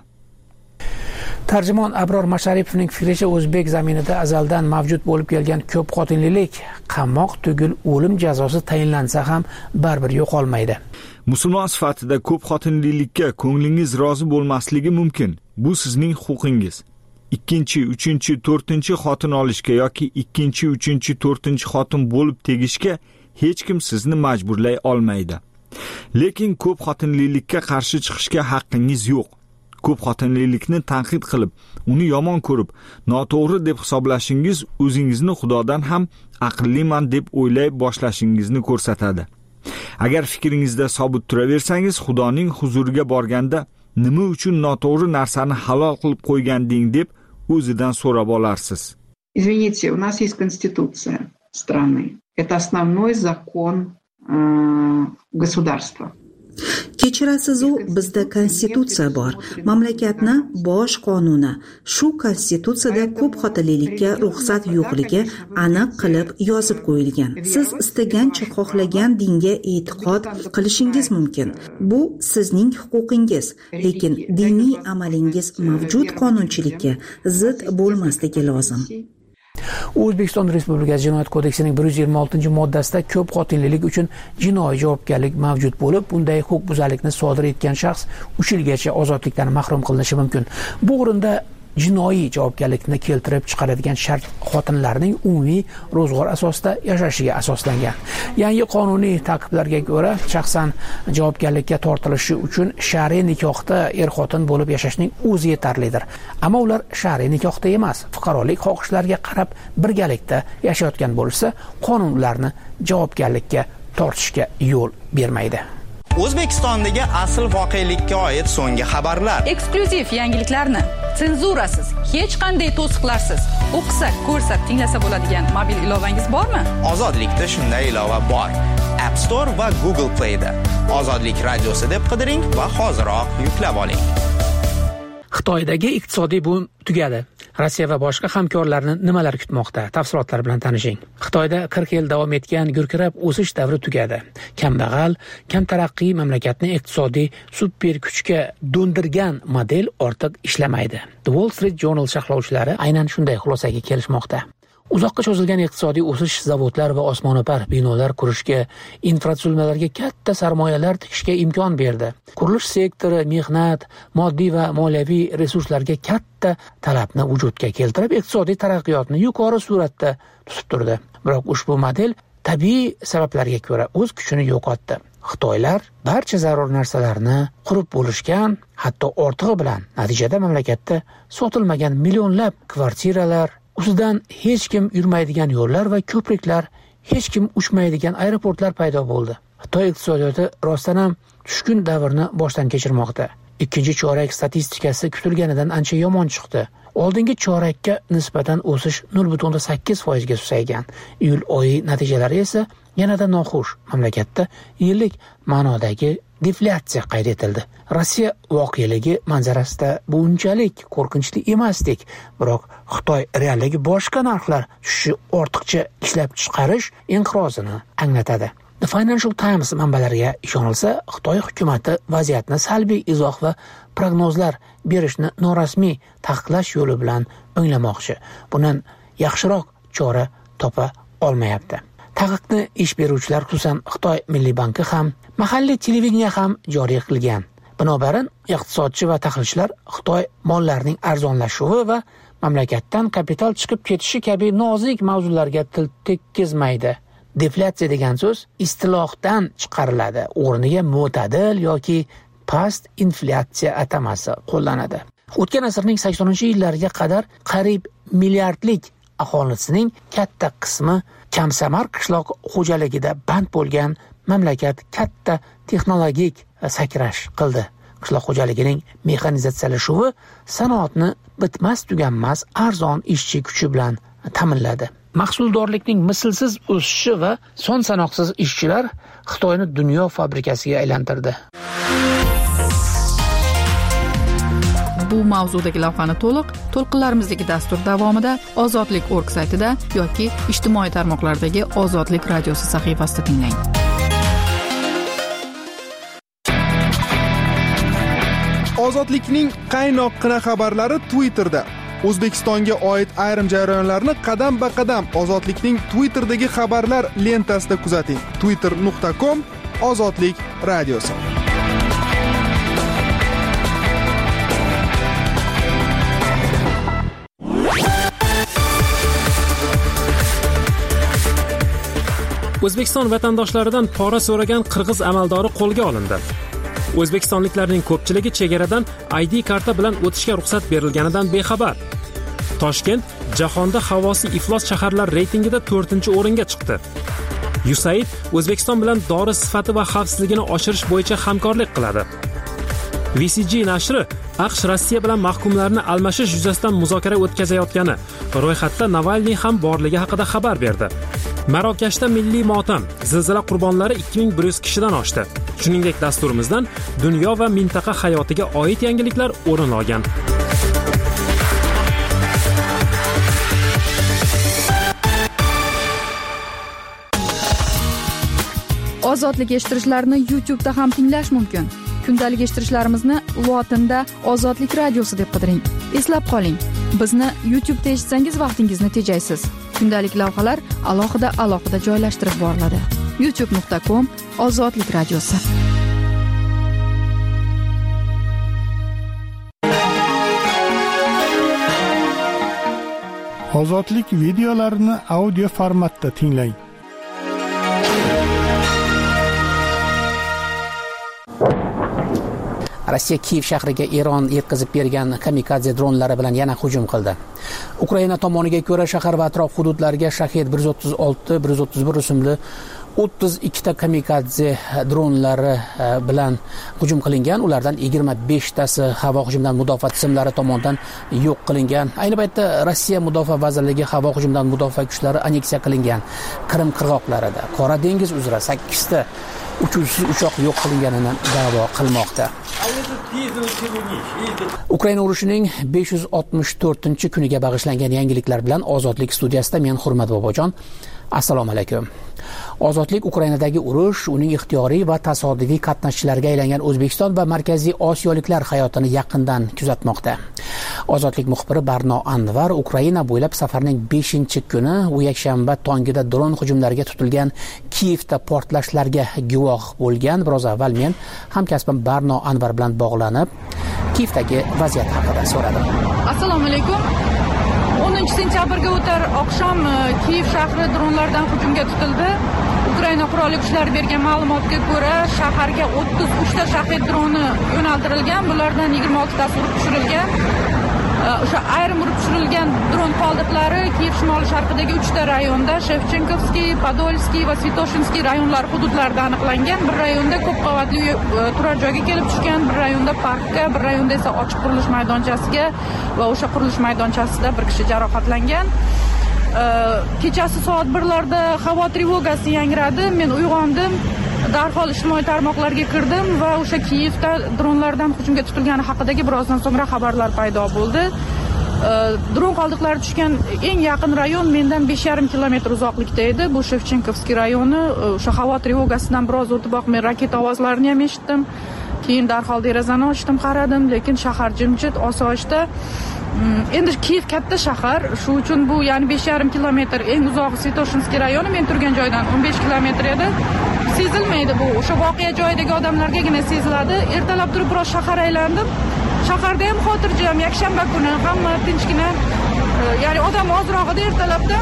Tarjimon Abror Masharipovning fikricha, o'zbek zaminida azaldan mavjud bo'lib kelgan ko'p xotinlilik qamoq tugul o'lim jazosi tayinlansa ham baribir yo'qolmaydi. Musulmon sifatida ko'p xotinlilikka ko'nglingiz rozi bo'lmasligi mumkin. Bu sizning huquqingiz. Ikkinchi, uchinchi, to'rtinchi xotin olishga yoki ikkinchi, uchinchi, to'rtinchi xotin bo'lib tegishga hech kim sizni majburlay olmaydi. Lekin ko'p xotinlilikka qarshi chiqishga haqqingiz yo'q. Ko'p xotinlilikni tanqid qilib, uni yomon ko'rib, noto'g'ri deb hisoblashingiz o'zingizni Xudodan ham aqlliman deb o'ylay boshlashingizni ko'rsatadi. Agar fikringizda sobit turaversangiz, Xudoning huzuriga borganda nima uchun noto'g'ri narsani halol qilib qo'yganding deb o'zidan so'rab olarsiz. Извините, у нас есть конституция страны. Это основной закон э, государства. Kechirasiz, u bizda konstitutsiya bor, mamlakatni bosh qonuni. Shu konstitutsiyada ko'p xotinlilikka ruxsat yo'qligi aniq qilib yozib qo'yilgan. Siz istagancha xohlagan dinga e'tiqod qilishingiz mumkin. Bu sizning huquqingiz, lekin diniy amalingiz mavjud qonunchilikka zid bo'lmasligi lozim. O'zbekiston Respublikasi Jinoyat kodeksining bir yuz yigirma oltinchi moddasida ko'p xotinlilik uchun jinoiy javobgarlik mavjud bo'lib, bunday huquqbuzarlikni sodir etgan shaxs uch yilgacha ozodlikdan mahrum qilinishi mumkin. Bu o'rinda jinoiy javobgarlikni keltirib chiqaradigan shart xotinlarning umumiy ro'zg'or asosida yashashiga asoslangan. Yangi qonuniy ta'qiblarga ko'ra, shaxsan javobgarlikka tortilishi uchun shar'iy nikohda er-xotin bo'lib yashashning o'zi yetarlidir. Ammo ular shar'iy nikohda emas, fuqarolik xohishlariga qarab birgalikda yashayotgan bo'lsa, qonun ularni javobgarlikka tortishga yo'l bermaydi. O'zbekistondagi asl voqelikka oid so'nggi xabarlar, eksklyuziv yangiliklarni senzurasiz, hech qanday to'siqlarsiz o'qisa, ko'rsa, tinglasa bo'ladigan mobil ilovangiz bormi? Ozodlikda shunday ilova bor. App Store va Google Play da Ozodlik radiosi deb qidiring va hoziroq yuklab oling. Xitoydagi iqtisodiy boom tugadi. Rossiya va boshqa hamkorlarni nimalar kutmoqda? Tafsilotlar bilan tanishing. Xitoyda qirq yil davom etgan gurkirab o'sish davri tugadi. Kambag'al, kam taraqqiy mamlakatni iqtisodiy super kuchga do'ndirgan model ortiq ishlamaydi. The Wall Street Journal sharhlovchilari aynan shunday xulosaga kelishmoqda. Uzoqqa cho'zilgan iqtisodiy o'sish zavodlar va osmono'par binolar qurishga, infratuzilmalarga katta sarmoyalar tikishga imkon berdi. Qurilish sektori mehnat, moddiy va moliyaviy resurslarga katta talabni vujudga keltirib, iqtisodiy taraqqiyotni yuqori sur'atda tutib turdi. Biroq ushbu model tabiiy sabablarga ko'ra o'z kuchini yo'qotdi. Xitoylar barcha zarur narsalarni qurib bo'lishgan, hatto ortig'i bilan. Natijada mamlakatda sotilmagan millionlab kvartiralar, ustidan hech kim yurmaydigan yo'llar va ko'priklar, hech kim uchmaydigan aeroportlar paydo bo'ldi. Xitoy iqtisodiyoti rostdan ham tushkun davrni boshdan kechirmoqda. Ikkinchi chorak statistikasi kutilganidan ancha yomon chiqdi. Oldingi chorakka nisbatan o'sish nol butun sakkiz foiz ga susaygan. Iyul oyi natijalari esa yanada noxush. Mamlakatda yillik ma'nodagi deflyatsiya qayd etildi. Rossiya voqealigi manzarasida bu unchalik qo'rqinchli emasdik, biroq Xitoy realligi boshqa narxlar tushishi ortiqcha ishlab chiqarish inqirozini anglatadi. The Financial Times manbalariga ishonilsa, Xitoy hukumatı vaziyatni salbiy izoh va prognozlar berishni norasmiy taqiqlash yo'li bilan o'nglamoqchi. Bundan yaxshiroq chora topa olmayapti. Taqiqni ish beruvchilar, xususan Xitoy Milliy banki ham, mahalliy televideniya ham joriy qilgan. Binobarin, iqtisodchi va tahlilchilar Xitoy mollarining arzonlashuvi va mamlakatdan kapital chiqib ketishi kabi nozik mavzularga til tekkizmaydi. Deflyatsiya degan so'z istilohdan chiqariladi. O'rniga mo'tadil yoki past inflyatsiya atamasi qo'llanadi. O'tgan asrning saksoninchi yillariga qadar qariyb milliardlik aholisining katta qismi kamsamar qishloq xo'jaligida band bo'lgan mamlakat katta texnologik sakrash qildi. Qishloq xo'jaligining mexanizatsiyalashuvi sanoatni bitmas tuganmas arzon ishchi kuchi bilan ta'minladi. Mahsuldorlikning mislsiz o'sishi va son sanoqsiz ishchilar Xitoyni dunyo fabrikasiga aylantirdi. Bu mavzudagi lavhani to'liq to'lqinlarimizdagi dastur davomida Ozodlik org saytida yoki ijtimoiy tarmoqlardagi Ozodlik radiosi sahifasida tinglang. Ozodlikning qaynoqqina xabarlari Twitterda. O'zbekistonga oid ayrim jarayonlarni qadam-ba-qadam Ozodlikning Twitter'dagi xabarlar lentasida kuzating. twitter nuqta com Ozodlik radiosi. O'zbekiston vatandoshlaridan pora so'ragan qirg'iz amaldori qo'lga olindi. O'zbekistonliklarning ko'pchiligi chegaradan I D karta bilan o'tishga ruxsat berilganidan bexabar. Toshkent jahonda havosi iflos shaharlar reytingida to'rtinchi o'ringa chiqdi. U S A I D O'zbekiston bilan dori sifati va xavfsizligini oshirish bo'yicha hamkorlik qiladi. V C G nashri AQSh Rossiya bilan mahkumlarni almashish yuzasidan muzokara o'tkazayotgani, ro'yxatda Navalniy ham borligi haqida xabar berdi. Marokashda milliy motam, zilzila qurbonlari ikki ming bir yuz kishidan oshdi. Shuningdek, dasturimizdan dunyo va mintaqa hayotiga oid yangiliklar o'rin olgan. Ozodlik eshittirishlarini YouTube da ham tinglash mumkin. Kundalik eshittirishlarimizni lotinda Ozodlik radiosi deb qidiring. Eslab qoling, bizni YouTube da eshitsangiz vaqtingizni tejaysiz. Kundalik lavhalar alohida alohida joylashtirib boriladi. youtube nuqta com Ozodlik radiosi. Ozodlik videolarini audio formatda tinglang. Rossiya Kiyev shahriga Eron yetkazib bergan kamikadze dronlari bilan yana hujum qildi. Ukraina tomoniga ko'ra shahar va atrof hududlariga Shahed bir yuz o'ttiz olti bir yuz o'ttiz bir rusumli o'ttiz ikkita kamikadze dronlari bilan hujum qilingan. Ulardan yigirma besh tasi havo hujumidan mudofaa tizimlari tomonidan yo'q qilingan. Ayni paytda Rossiya Mudofaa vazirligi havo hujumidan mudofaa kuchlari anneksiya qilingan Qrim qirg'oqlarida Qora dengiz uzra sakkizta uchuvchisiz uchoq yo'q qilinganini da'vo qilmoqda. Ukraina urushining besh yuz oltmish to'rtinchi kuniga bag'ishlangan yangiliklar bilan Ozodlik studiyasida men Hurmat Bobojon. Assalomu alaykum. Ozodlik Ukrainadagi urush, uning ixtiyoriy va tasodifiy qatnashchilariga aylangan O'zbekiston va Markaziy Osiyoliklar hayotini yaqindan kuzatmoqda. Ozodlik muxbiri Barno Anvar Ukraina bo'ylab safarning beshinchi kuni u yakshanba tongida dron hujumlariga tutilgan Kiyevda portlashlarga guvoh bo'lgan. Biroz avval men hamkasbim Barno Anvar bilan bog'lanib, Kiyevdagi vaziyat haqida so'radim. Assalomu alaykum. o'ninchi sentyabrga o'tar oqshom Kiyev shahri dronlardan hujumga tutildi. Ukraina qurolli kuchlari bergan ma'lumotga ko'ra, shaharga o'ttiz uchta Shahed droni yo'naltirilgan. Bulardan yigirma olti tasi urib tushirilgan. O'sha ayrim urib tushirilgan dron qoldiqlari Kiyev shimoli sharqidagi uchta rayonda, Shevchenkovskiy, Podolskiy va Svitoshinskiy rayonlari hududlarida aniqlangan. Bir rayonda ko'p qavatli turar joyga kelib tushgan, bir rayonda parkka, bir rayonda esa ochiq qurilish maydonchasiga va o'sha qurilish maydonchasida bir kishi jarohatlangan. Kechasi soat birlarda havo trevogasi yangradi. Men uyg'ondim. Darhol ijtimoiy tarmoqlarga kirdim va o'sha Kiyevda dronlardan hujumga tutilgani haqidagi birozdan so'ngra xabarlar paydo bo'ldi. Dron qoldiqlari tushgan eng yaqin rayon mendan besh yarim kilometr uzoqlikda edi. Bu Shevchenkovskiy rayoni. O'sha havo trevogasidan biroz o'tiboq men raketa ovozlarini ham eshitdim. Keyin darhol derazani ochdim, qaradim, lekin shahar jimjit, osoyishta. Endi Kiyev katta shahar, shu uchun bu ya'ni besh yarim kilometr, eng uzoq Svitoshinskiy rayoni men turgan joydan o'n besh kilometr edi. Sezilmaydi bu. O'sha voqea joyidagi odamlargagina seziladi. Ertalab turib biroz shahar aylandim. Shaharda ham xotirjam, yakshanba kuni hamma tinchgina, ya'ni odam ozroq edi ertalabda.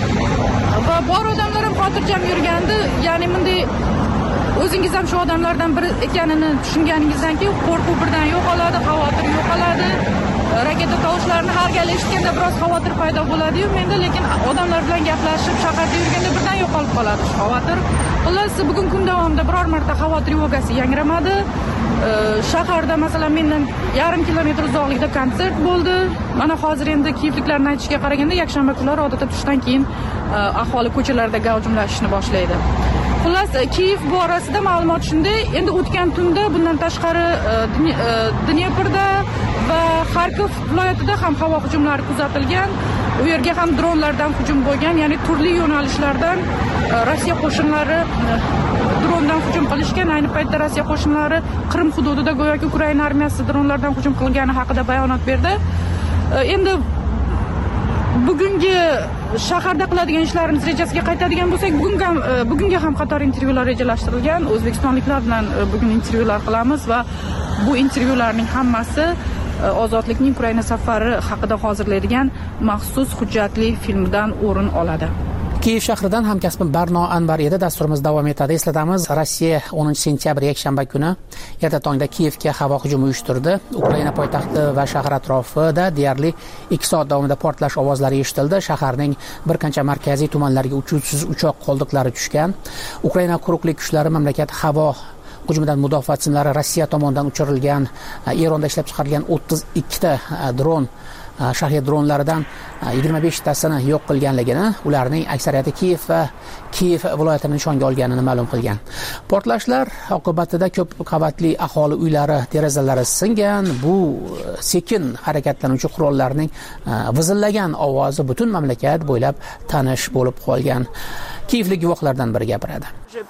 va bor odamlar ham xotirjam yurgandi. Ya'ni bunday o'zingiz ham shu odamlardan biri ekanini tushunganingizdan keyin qo'rquv birdan yo'qoladi, xavotir yo'qoladi. Raketa tovushlarini har gal eshitganda biroz xavotir paydo bo'ladi-yu, menda lekin odamlar bilan gaplashib, shaharda yurganda birdan yo'qolib qoladi shu xavotir. Xullas, bugun kun davomida biror marta xavotir yogasi yangramadi. Shaharda masalan mendan yarim kilometr uzoqlikda konsert bo'ldi. Mana hozir endi kiyevliklarning aytishiga qaraganda yakshanba kunlari odatda tushdan keyin aholi ko'chalarda gavjumlashishni boshlaydi. Xullas, Kiyev borasida ma'lumot shunday. Endi o'tgan tunda bundan tashqari Dneprda va Xarkov viloyatida ham havo hujumlari kuzatilgan. U yerga ham dronlardan hujum bo'lgan, ya'ni turli yo'nalishlardan Rossiya qo'shinlari drondan hujum qilishgan. Ayni paytda Rossiya qo'shinlari Qrim hududida go'yoki Ukraina armiyasi dronlardan hujum qilgani haqida bayonot berdi. Endi bugungi shaharda qiladigan ishlarimiz rejasiga qaytadigan bo'lsak, bugunga bugunga ham qator intervyular rejalashtirilgan. O'zbekistonliklar bilan bugun intervyular qilamiz va bu intervyularning hammasi Ozodlikning Ukraina safari haqida hozirlaydigan maxsus hujjatli filmdan o'rin oladi. Kiyev shahridan hamkasbim Barno Anvar edi. Dasturimiz davom etadi. Eslatamiz, Rossiya o'ninchi sentyabr yakshanba kuni erta tongda Kiyevga havo hujumi uyushtirdi. Ukraina poytaxti va shahar atrofida deyarli ikki soat davomida portlash ovozlari eshitildi. Shaharning bir qancha markaziy tumanlariga uchuvchisiz uchoq qoldiqlari tushgan. Ukraina quruqlik kuchlari mamlakat havo hujumidan mudofaa tizimlari Rossiya tomonidan uchirilgan, Eronda ishlab chiqarilgan o'ttiz ikkita dron shahar dronlaridan yigirma beshtasini yo'q qilganligini, ularning aksariyati Kiyev va Kiyev viloyatini nishonga olganini ma'lum qilgan. Portlashlar oqibatida ko'p qavatli aholi uylari derazalari singan. Bu sekin harakatlanuvchi qurollarning vizillagan ovozi butun mamlakat bo'ylab tanish bo'lib qolgan. Kiyevlik guvohlardan biri gapiradi.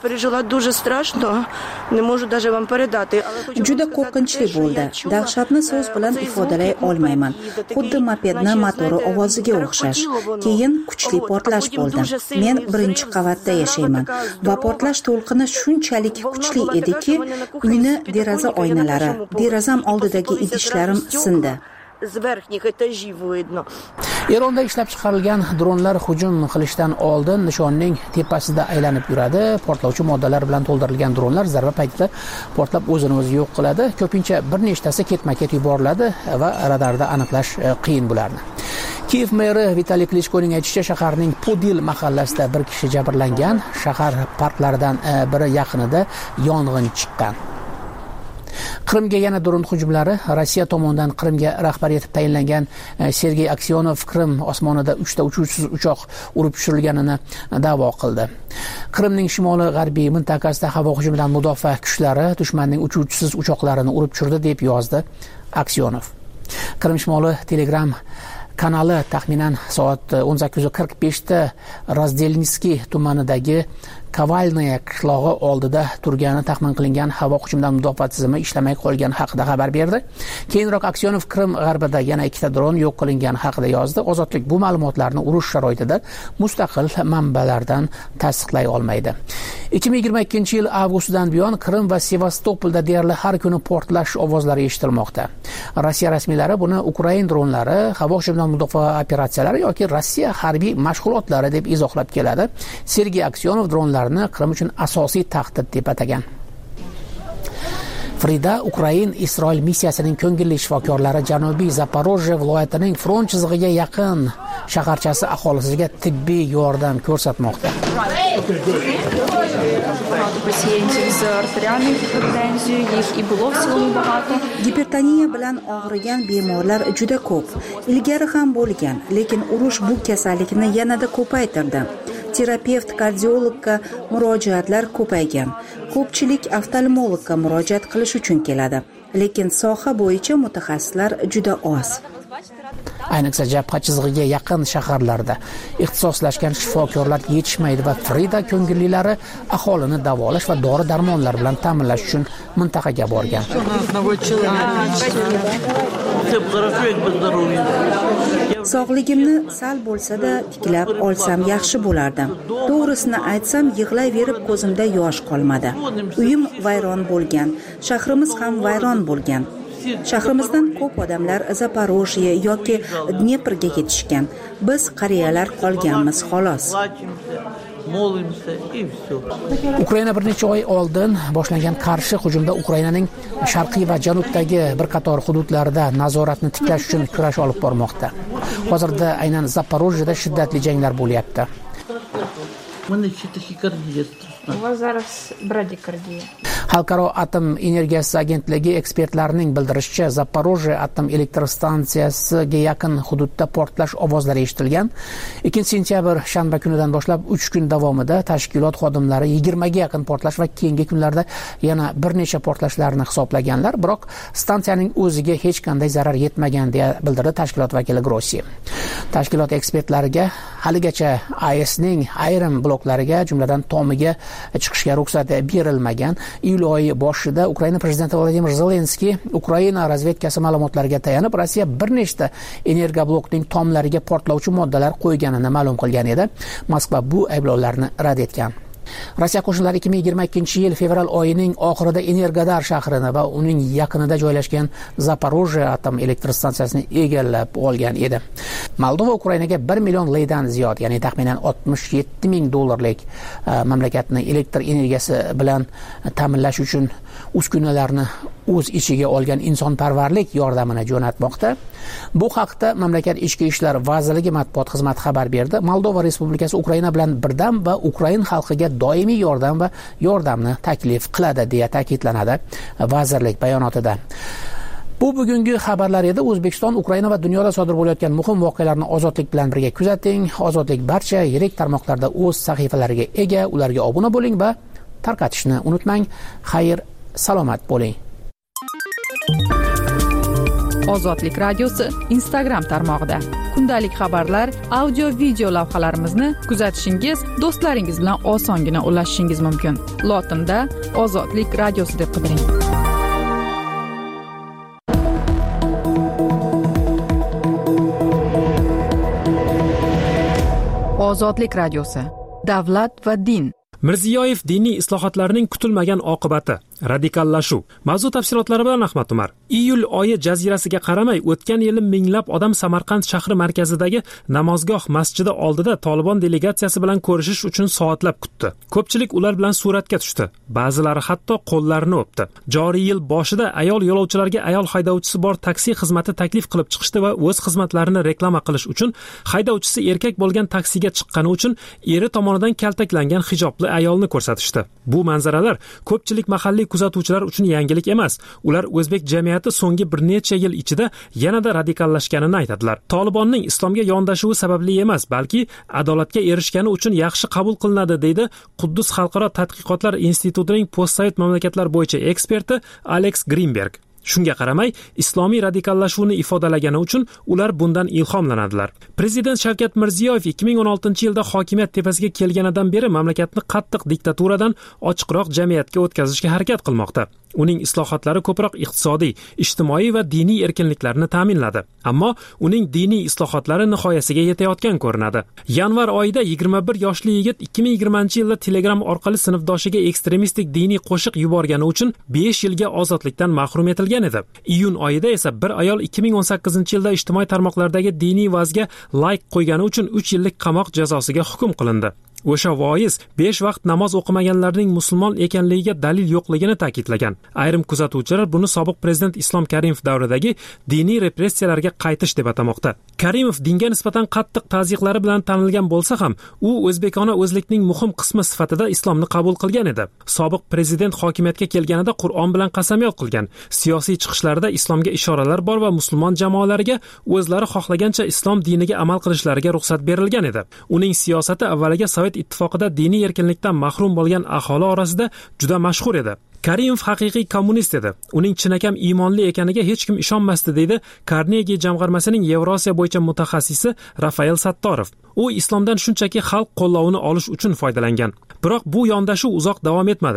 Juda qo'rqinchli bo'ldi. Dahshatni so'z bilan ifodalay olmayman. Xuddi mopedning motori ovoziga o'xshash. Keyin kuchli portlash bo'ldi. Men birinchi qavatda yashayman va portlash to'lqini shunchalik kuchli ediki, uyni deraza oynalari, derazam oldidagi idishlarim sindi. Eronda ishlab chiqarilgan dronlar hujum qilishdan oldin nishonning tepasida aylanib yuradi. Portlovchi moddalar bilan to'ldirilgan dronlar zarba paytida portlab o'zini o'zi yo'q qiladi. Ko'pincha bir nechtasi ketma-ket yuboriladi va radarda aniqlash qiyin bularni. Kiyev meri Vitaliy Klitschkoning aytishicha, shaharning Podil mahallasida bir kishi jabrlangan. Shahar parklaridan biri yaqinida yong'in chiqqan. Qrimga yana dron hujumlari. Rossiya tomonidan Qrimga rahbariyat tayinlangan Sergey Aksyonov Qrim osmonida uchta uchuvchisiz uchoq urib tushirilganini da'vo qildi. Qrimning shimoli g'arbiy mintaqasida havo hujumidan mudofaa kuchlari dushmanning uchuvchisiz uchoqlarini urib tushirdi deb yozdi Aksyonov. Qrim shimoli Telegram kanali taxminan soat o'n sakkiz qirq beshda Razdelniskiy tumanidagi Kavalnaya qishlog'i oldida turgani taxmin qilingan havo hujumidan mudofaa tizimi ishlamay qolgani haqida xabar berdi. Keyinroq Aksyonov Qrim g'arbida yana ikkita dron yo'q qilingani haqida yozdi. Ozodlik bu ma'lumotlarni urush sharoitida mustaqil manbalardan tasdiqlay olmaydi. ikki ming yigirma ikkinchi yil avgustdan buyon Qrim va Sevastopolda deyarli har kuni portlash ovozlari eshitilmoqda. Rossiya rasmiylari buni Ukraina dronlari, havo hujumidan mudofaa operatsiyalari yoki Rossiya harbiy mashg'ulotlari deb izohlab keladi. Sergey Aksyonov dronlar Qrim uchun asosiy tahdid deb atagan. Frida Ukrain Isroil missiyasining ko'ngilli shifokorlari Janubiy Zaporojye viloyatining front chizig'iga yaqin shaharchasi aholisiga tibbiy yordam ko'rsatmoqda. Gipertoniya bilan og'rigan bemorlar juda ko'p. Ilgari ham bo'lgan, lekin urush bu kasallikni yanada ko'paytirdi. Terapevt, kardiologga murojaatlar ko'paygan. Ko'pchilik oftalmologga murojaat qilish uchun keladi, lekin soha bo'yicha mutaxassislar juda oz. Ayniqsa jabha chizig'iga yaqin shaharlarda ixtisoslashgan shifokorlar yetishmaydi va Frida ko'ngillilari aholini davolash va dori-darmonlar bilan ta'minlash uchun mintaqaga borgan. Sog'ligimni sal bo'lsa-da tiklab olsam yaxshi bo'lardi. To'g'risini aytsam, yig'layverib ko'zimda yosh qolmadi. Uyim vayron bo'lgan, shahrimiz ham vayron bo'lgan. Shahrimizdan ko'p odamlar Zaporojye yoki Dneprga ketishgan. Biz qariyalar qolganmiz xolos. Ukraina bir necha oy oldin boshlangan qarshi hujumda Ukrainaning sharqiy va janubdagi bir qator hududlarida nazoratni tiklash uchun kurash olib bormoqda. Hozirda aynan Zaporojyeda shiddatli janglar bo'lyapti. Xalqaro atom energiyasi agentligi ekspertlarining bildirishicha, Zaporojye atom elektr stansiyasiga yaqin hududda portlash ovozlari eshitilgan. ikkinchi sentyabr shanba kunidan boshlab uch kun davomida tashkilot xodimlari yigirmaga yaqin portlash va keyingi kunlarda yana bir necha portlashlarni hisoblaganlar, biroq stansiyaning o'ziga hech qanday zarar yetmagan deya bildirdi tashkilot vakili Grossi. Tashkilot ekspertlariga haligacha A E S'ning ayrim bloklariga, jumladan tomiga chiqishga ruxsat berilmagan. Iyul oyi boshida Ukraina prezidenti Vladimir Zelenskiy Ukraina razvedkasi ma'lumotlariga tayanib, Rossiya bir nechta energoblokning tomlariga portlovchi moddalar qo'yganini ma'lum qilgan edi. Moskva bu ayblovlarni rad etgan. Rossiya qo'shinlari ikki ming yigirma ikkinchi yil fevral oyining oxirida Energodar shahrini va uning yaqinida joylashgan Zaporojye atom elektr stansiyasini egallab olgan edi. Moldova Ukrainaga bir million leydan ziyod, ya'ni taxminan oltmish yetti ming dollarlik mamlakatni elektr energiyasi bilan ta'minlash uchun uskunalarni o'z ichiga olgan insonparvarlik yordamini jo'natmoqda. Bu haqda mamlakat ichki ishlar vazirligi matbuot xizmati xabar berdi. Moldova Respublikasi Ukraina bilan birdam va Ukraina xalqiga doimiy yordam va yordamni taklif qiladi deya ta'kidlanadi vazirlik bayonotida. Bu bugungi xabarlar edi. O'zbekiston, Ukraina va dunyoda sodir bo'layotgan muhim voqealarni Ozodlik bilan birga kuzating. Ozodlik barcha yirik tarmoqlarda o'z sahifalariga ega. Ularga obuna bo'ling va tarqatishni unutmang. Xayr, salomat bo'ling. Ozodlik radiosi Instagram tarmog'ida kundalik xabarlar, audio video lavhalarimizni kuzatishingiz, do'stlaringiz bilan osongina ulashishingiz mumkin. Lotinda Ozodlik radiosi deb qidiring. Ozodlik radiosi. Davlat va din. Mirziyoyev diniy islohotlarning kutilmagan oqibati, radikallashuv. Mavzu tafsilotlari bilan Ahmad Umar. Iyul oyi jazirasiga qaramay, o'tgan yili minglab odam Samarqand shahri markazidagi namozgoh masjidi oldida Tolibon delegatsiyasi bilan ko'rishish uchun soatlab kutdi. Ko'pchilik ular bilan suratga tushdi. Ba'zilari hatto qo'llarini o'pdi. Joriy yil boshida ayol yo'lovchilarga ayol haydovchisi bor taksi xizmati taklif qilib chiqishdi va o'z xizmatlarini reklama qilish uchun haydovchisi erkak bo'lgan taksiga chiqqani uchun eri tomonidan kaltaklangan hijobli ayolni ko'rsatishdi. Bu manzaralar ko'pchilik mahalliy kuzatuvchilar uchun yangilik emas. Ular o'zbek jamiyati so'nggi bir necha yil ichida yanada radikallashganini aytadilar. Tolibonning islomga yondashuvi sababli emas, balki adolatga erishgani uchun yaxshi qabul qilinadi, deydi Quddus xalqaro tadqiqotlar institutining postsovet mamlakatlar bo'yicha eksperti Alex Greenberg. Shunga qaramay, islomiy radikallashuvni ifodalagani uchun ular bundan ilhomlanadilar. Prezident Shavkat Mirziyoyev ikki ming o'n oltinchi yilda hokimiyat tepasiga kelganidan beri mamlakatni qattiq diktaturadan ochiqroq jamiyatga o'tkazishga harakat qilmoqda. Uning islohotlari ko'proq iqtisodiy, ijtimoiy va diniy erkinliklarni ta'minladi. Ammo uning diniy islohotlari nihoyasiga yetayotgan ko'rinadi. Yanvar oyida yigirma bir yoshli yigit ikki ming yigirmanchi yilda Telegram orqali sinfdoshiga ekstremistik diniy qo'shiq yuborgani uchun besh yilga ozodlikdan mahrum etilgan edi. Iyun oyida esa bir ayol ikki ming o'n sakkizinchi yilda ijtimoiy tarmoqlardagi diniy vazga like qo'ygani uchun uch yillik qamoq jazosiga hukm qilindi. O'sha voiz besh vaqt namoz o'qimaganlarning musulmon ekanligiga dalil yo'qligini ta'kidlagan. Ayrim kuzatuvchilar buni sobiq prezident Islom Karimov davridagi diniy repressiyalarga qaytish deb atamoqda. Karimov dinga nisbatan qattiq ta'ziqlari bilan tanilgan bo'lsa ham, u o'zbekona o'zlikning muhim qismi sifatida islomni qabul qilgan edi. Sobiq prezident hokimiyatga kelganida Qur'on bilan qasamyod qilgan. Siyosiy chiqishlarida islomga ishoralar bor va musulmon jamoalariga o'zlari xohlagancha islom diniga amal qilishlariga ruxsat berilgan edi. Uning siyosati avvaliga Sovet ittifoqida diniy erkinlikdan mahrum bo'lgan aholi orasida juda mashhur edi. Karimov haqiqiy kommunist edi. Uning chinakam iymonli ekaniga hech kim ishonmasdi, deydi Carnegie jamg'armasining Yevrosiya bo'yicha mutaxassisi Rafael Sattorov. U islomdan shunchaki xalq qo'llovini olish uchun foydalangan. Biroq bu yondashuv uzoq davom etmadi.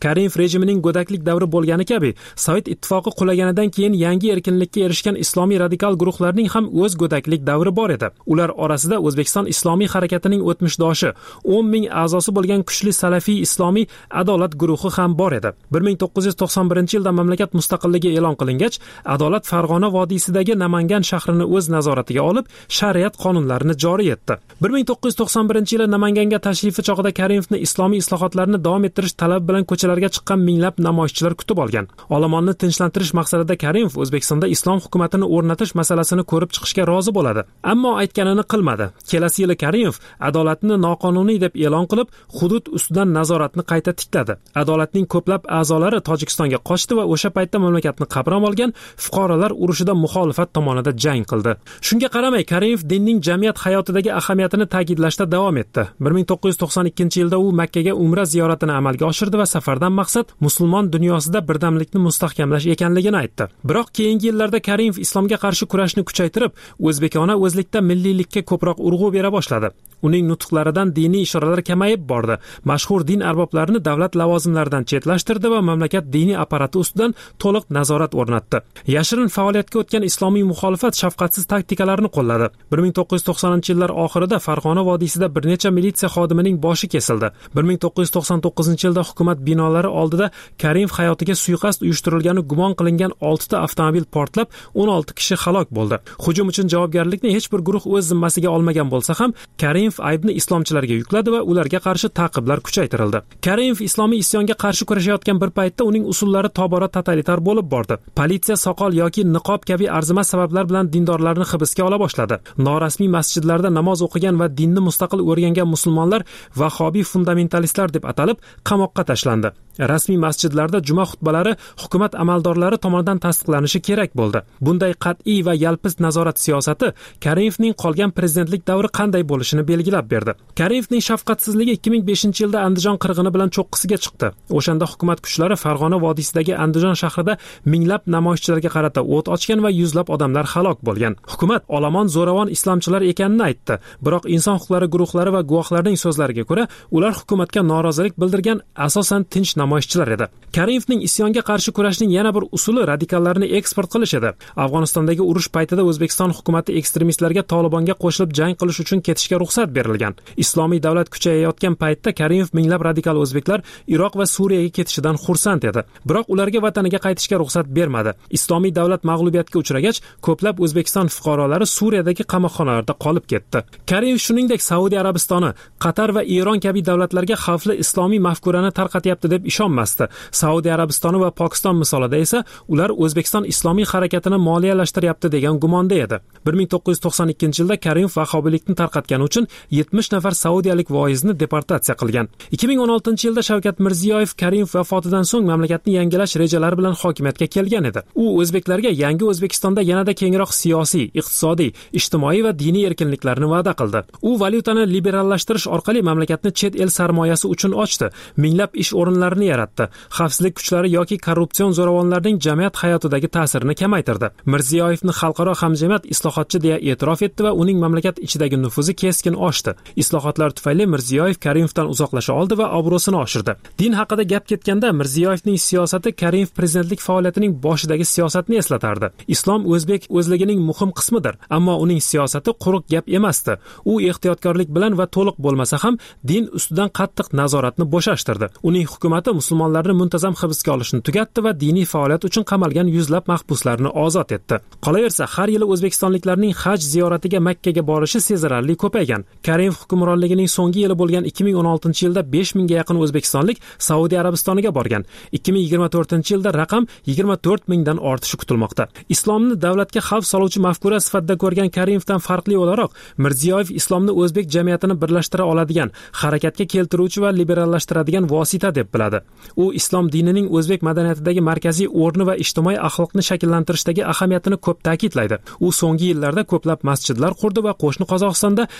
Karimov rejimining go'daklik davri bo'lgani kabi Sovet ittifoqi qulaganidan keyin yangi erkinlikka erishgan islomiy radikal guruhlarning ham o'z go'daklik davri bor edi. Ular orasida O'zbekiston islomiy harakatining o'tmishdoshi o'n ming a'zosi bo'lgan kuchli salafiy islomiy adolat guruhi ham bor edi. bir ming to'qqiz yuz to'qson birinchi yilda mamlakat mustaqilligi e'lon qilingach, Adolat Farg'ona vodiysidagi Namangan shahrini o'z nazoratiga olib, shariat qonunlarini joriy etdi. bir ming to'qqiz yuz to'qson birinchi yili Namanganga tashrifi chog'ida Karimovni islomiy islohotlarni davom ettirish talabi bilan ko'chalarga chiqqan minglab namoyishchilar kutib olgan. Olomonni tinchlantirish maqsadida Karimov O'zbekistonda islom hukumatini o'rnatish masalasini ko'rib chiqishga rozi bo'ladi. Ammo aytganini qilmadi. Kelasi yili Karimov adolatni noqonuniy deb e'lon qilib, hudud ustidan nazoratni qayta tikladi. Adolatning ko'plab a'zolari Tojikistonga qochdi va o'sha paytda mamlakatni qamrab olgan fuqarolar urushida muxolifat tomonida jang qildi. Shunga qaramay, Karimov dinning jamiyat hayotidagi ahamiyatini ta'kidlashda davom etdi. bir ming to'qqiz yuz to'qson ikkinchi yilda u Makka ga umra ziyoratini amalga oshirdi va safardan maqsad musulmon dunyosida birdamlikni mustahkamlash ekanligini aytdi. Biroq keyingi yillarda Karimov islomga qarshi kurashni kuchaytirib, o'zbekona o'zlikda milliylikka ko'proq urg'u bera boshladi. Uning nutqlaridan diniy ishoralar kamayib bordi. Mashhur din arboblarini davlat lavozimlaridan chetlashtirdi va mamlakat diniy apparati ustidan to'liq nazorat o'rnatdi. Yashirin faoliyatga o'tgan islomiy muxolifat shafqatsiz taktikalarni qo'lladi. bir ming to'qqiz yuz to'qsoninchi yillar oxirida Farg'ona vodiysida bir necha militsiya xodimining boshi kesildi. bir ming to'qqiz yuz to'qson to'qqizinchi yilda hukumat binolari oldida Karimov hayotiga suiqasd uyushtirilgani gumon qilingan olti ta avtomobil portlab, o'n olti kishi halok bo'ldi. Hujum uchun javobgarlikni hech bir guruh o'z zimmasiga olmagan bo'lsa ham, Karimov aybni islomchilarga yukladi va ularga qarshi ta'qiblar kuchaytirildi. Karimov islomiy isyonga qarshi kurashayotgan bir paytda uning usullari tobora totalitar bo'lib bordi. Politsiya soqol yoki niqob kabi arzimas sabablar bilan dindorlarni hibsga ola boshladi. Norasmiy masjidlarda namoz o'qigan va dinni mustaqil o'rgangan musulmonlar vahobiy fundamentalistlar deb atalib qamoqqa tashlandi. Rasmiy masjidlarda juma xutbalari hukumat amaldorlari tomonidan tasdiqlanishi kerak bo'ldi. Bunday qat'iy va yalpiz nazorat siyosati Karimovning qolgan prezidentlik davri qanday bo'lishini belgilab berdi. Karimovning shafqatsizligi ikki ming beshinchi yilda Andijon qirg'ini bilan cho'qqisiga chiqdi. O'shanda hukumat kuchlari Farg'ona vodiysidagi Andijon shahrida minglab namoyishchilarga qarata o't ochgan va yuzlab odamlar halok bo'lgan. Hukumat olomon zo'ravon islomchilar ekanini aytdi. Biroq inson huquqlari guruhlari va guvohlarning so'zlariga ko'ra, ular hukumatga norozilik bildirgan asosan tinch namoyishchilar edi. Karimovning isyonga qarshi kurashning yana bir usuli radikallarni eksport qilish edi. Afg'onistondagi urush paytida O'zbekiston hukumatı ekstremistlarga Tolibonga qo'shilib jang qilish uchun ketishga ruxsat berilgan. Islomiy davlat kuchayayotgan paytda Karimov minglab radikal o'zbeklar Iroq va Suriyaga ketishidan xursand edi. Biroq ularga vataniga qaytishga ruxsat bermadi. Islomiy davlat mag'lubiyatga uchragach, ko'plab O'zbekiston fuqarolari Suriyadagi qamoqxonalarda qolib ketdi. Karimov shuningdek Saudiya Arabistoni, Qatar va Eron kabi davlatlarga xavfli islomiy mafkurani tarqatyapti deb ishonmasdi. Saudiya Arabistoni va Pokiston misolida esa ular O'zbekiston islomiy harakatini moliyalashtiryapti degan gumonda edi. bir ming to'qqiz yuz to'qson ikkinchi yilda Karimov vahobiylikni tarqatgani uchun yetmish nafar saudiyalik voizni deportatsiya qilgan. ikki ming o'n oltinchi yilda Shavkat Mirziyoyev Karimov vafotidan so'ng mamlakatni yangilash rejalari bilan hokimiyatga kelgan edi. U o'zbeklarga yangi O'zbekistonda yanada kengroq siyosiy, iqtisodiy, ijtimoiy va diniy erkinliklarni va'da qildi. U valyutani liberallashtirish orqali mamlakatni chet el sarmoyasi uchun ochdi. Minglab ish o'rinlarini yaratdi. Xavfsizlik kuchlari yoki korrupsion zo'ravonlarning jamiyat hayotidagi ta'sirini kamaytirdi. Mirziyoyevni xalqaro hamjamiyat islohotchi deya e'tirof etdi va uning mamlakat ichidagi nufuzi keskin oshdi. Islohotlar tufayli Mirziyoyev Karimovdan uzoqlasha oldi va obro'sini oshirdi. Din haqida gap ketganda Mirziyoyevning siyosati Karimov prezidentlik faoliyatining boshidagi siyosatni eslatardi. Islom o'zbek o'zligining muhim qismidir, ammo uning siyosati quruq gap emasdi. U ehtiyotkorlik bilan va to'liq bo'lmasa ham din ustidan qattiq nazoratni bo'shashtirdi. Uning hukumati musulmonlarni muntazam hibsga olishni tugatdi va diniy faoliyat uchun qamalgan yuzlab mahbuslarni ozod etdi. Qolaversa, har yili o'zbekistonliklarning haj ziyoratiga Makkaga borishi sezilarli ko'paygan. Karimov hukmronligining so'nggi yili bo'lgan ikki ming o'n oltinchi yilda besh mingga yaqin o'zbekistonlik Saudiya Arabistoniga borgan. ikki ming yigirma to'rtinchi yilda raqam yigirma to'rt mingdan ortishi kutilmoqda. Islomni davlatga xavf soluvchi mafkura sifatida ko'rgan Karimovdan farqli o'laroq, Mirziyoyev islomni o'zbek jamiyatini birlashtira oladigan, harakatga keltiruvchi va liberallashtiradigan vosita deb biladi. U islom dinining o'zbek madaniyatidagi markaziy o'rni va ijtimoiy axloqni shakllantirishdagi ahamiyatini ko'p ta'kidlaydi. U so'nggi yillarda ko'plab masjidlar qurdi va qo'shni Qozog'istonda yirik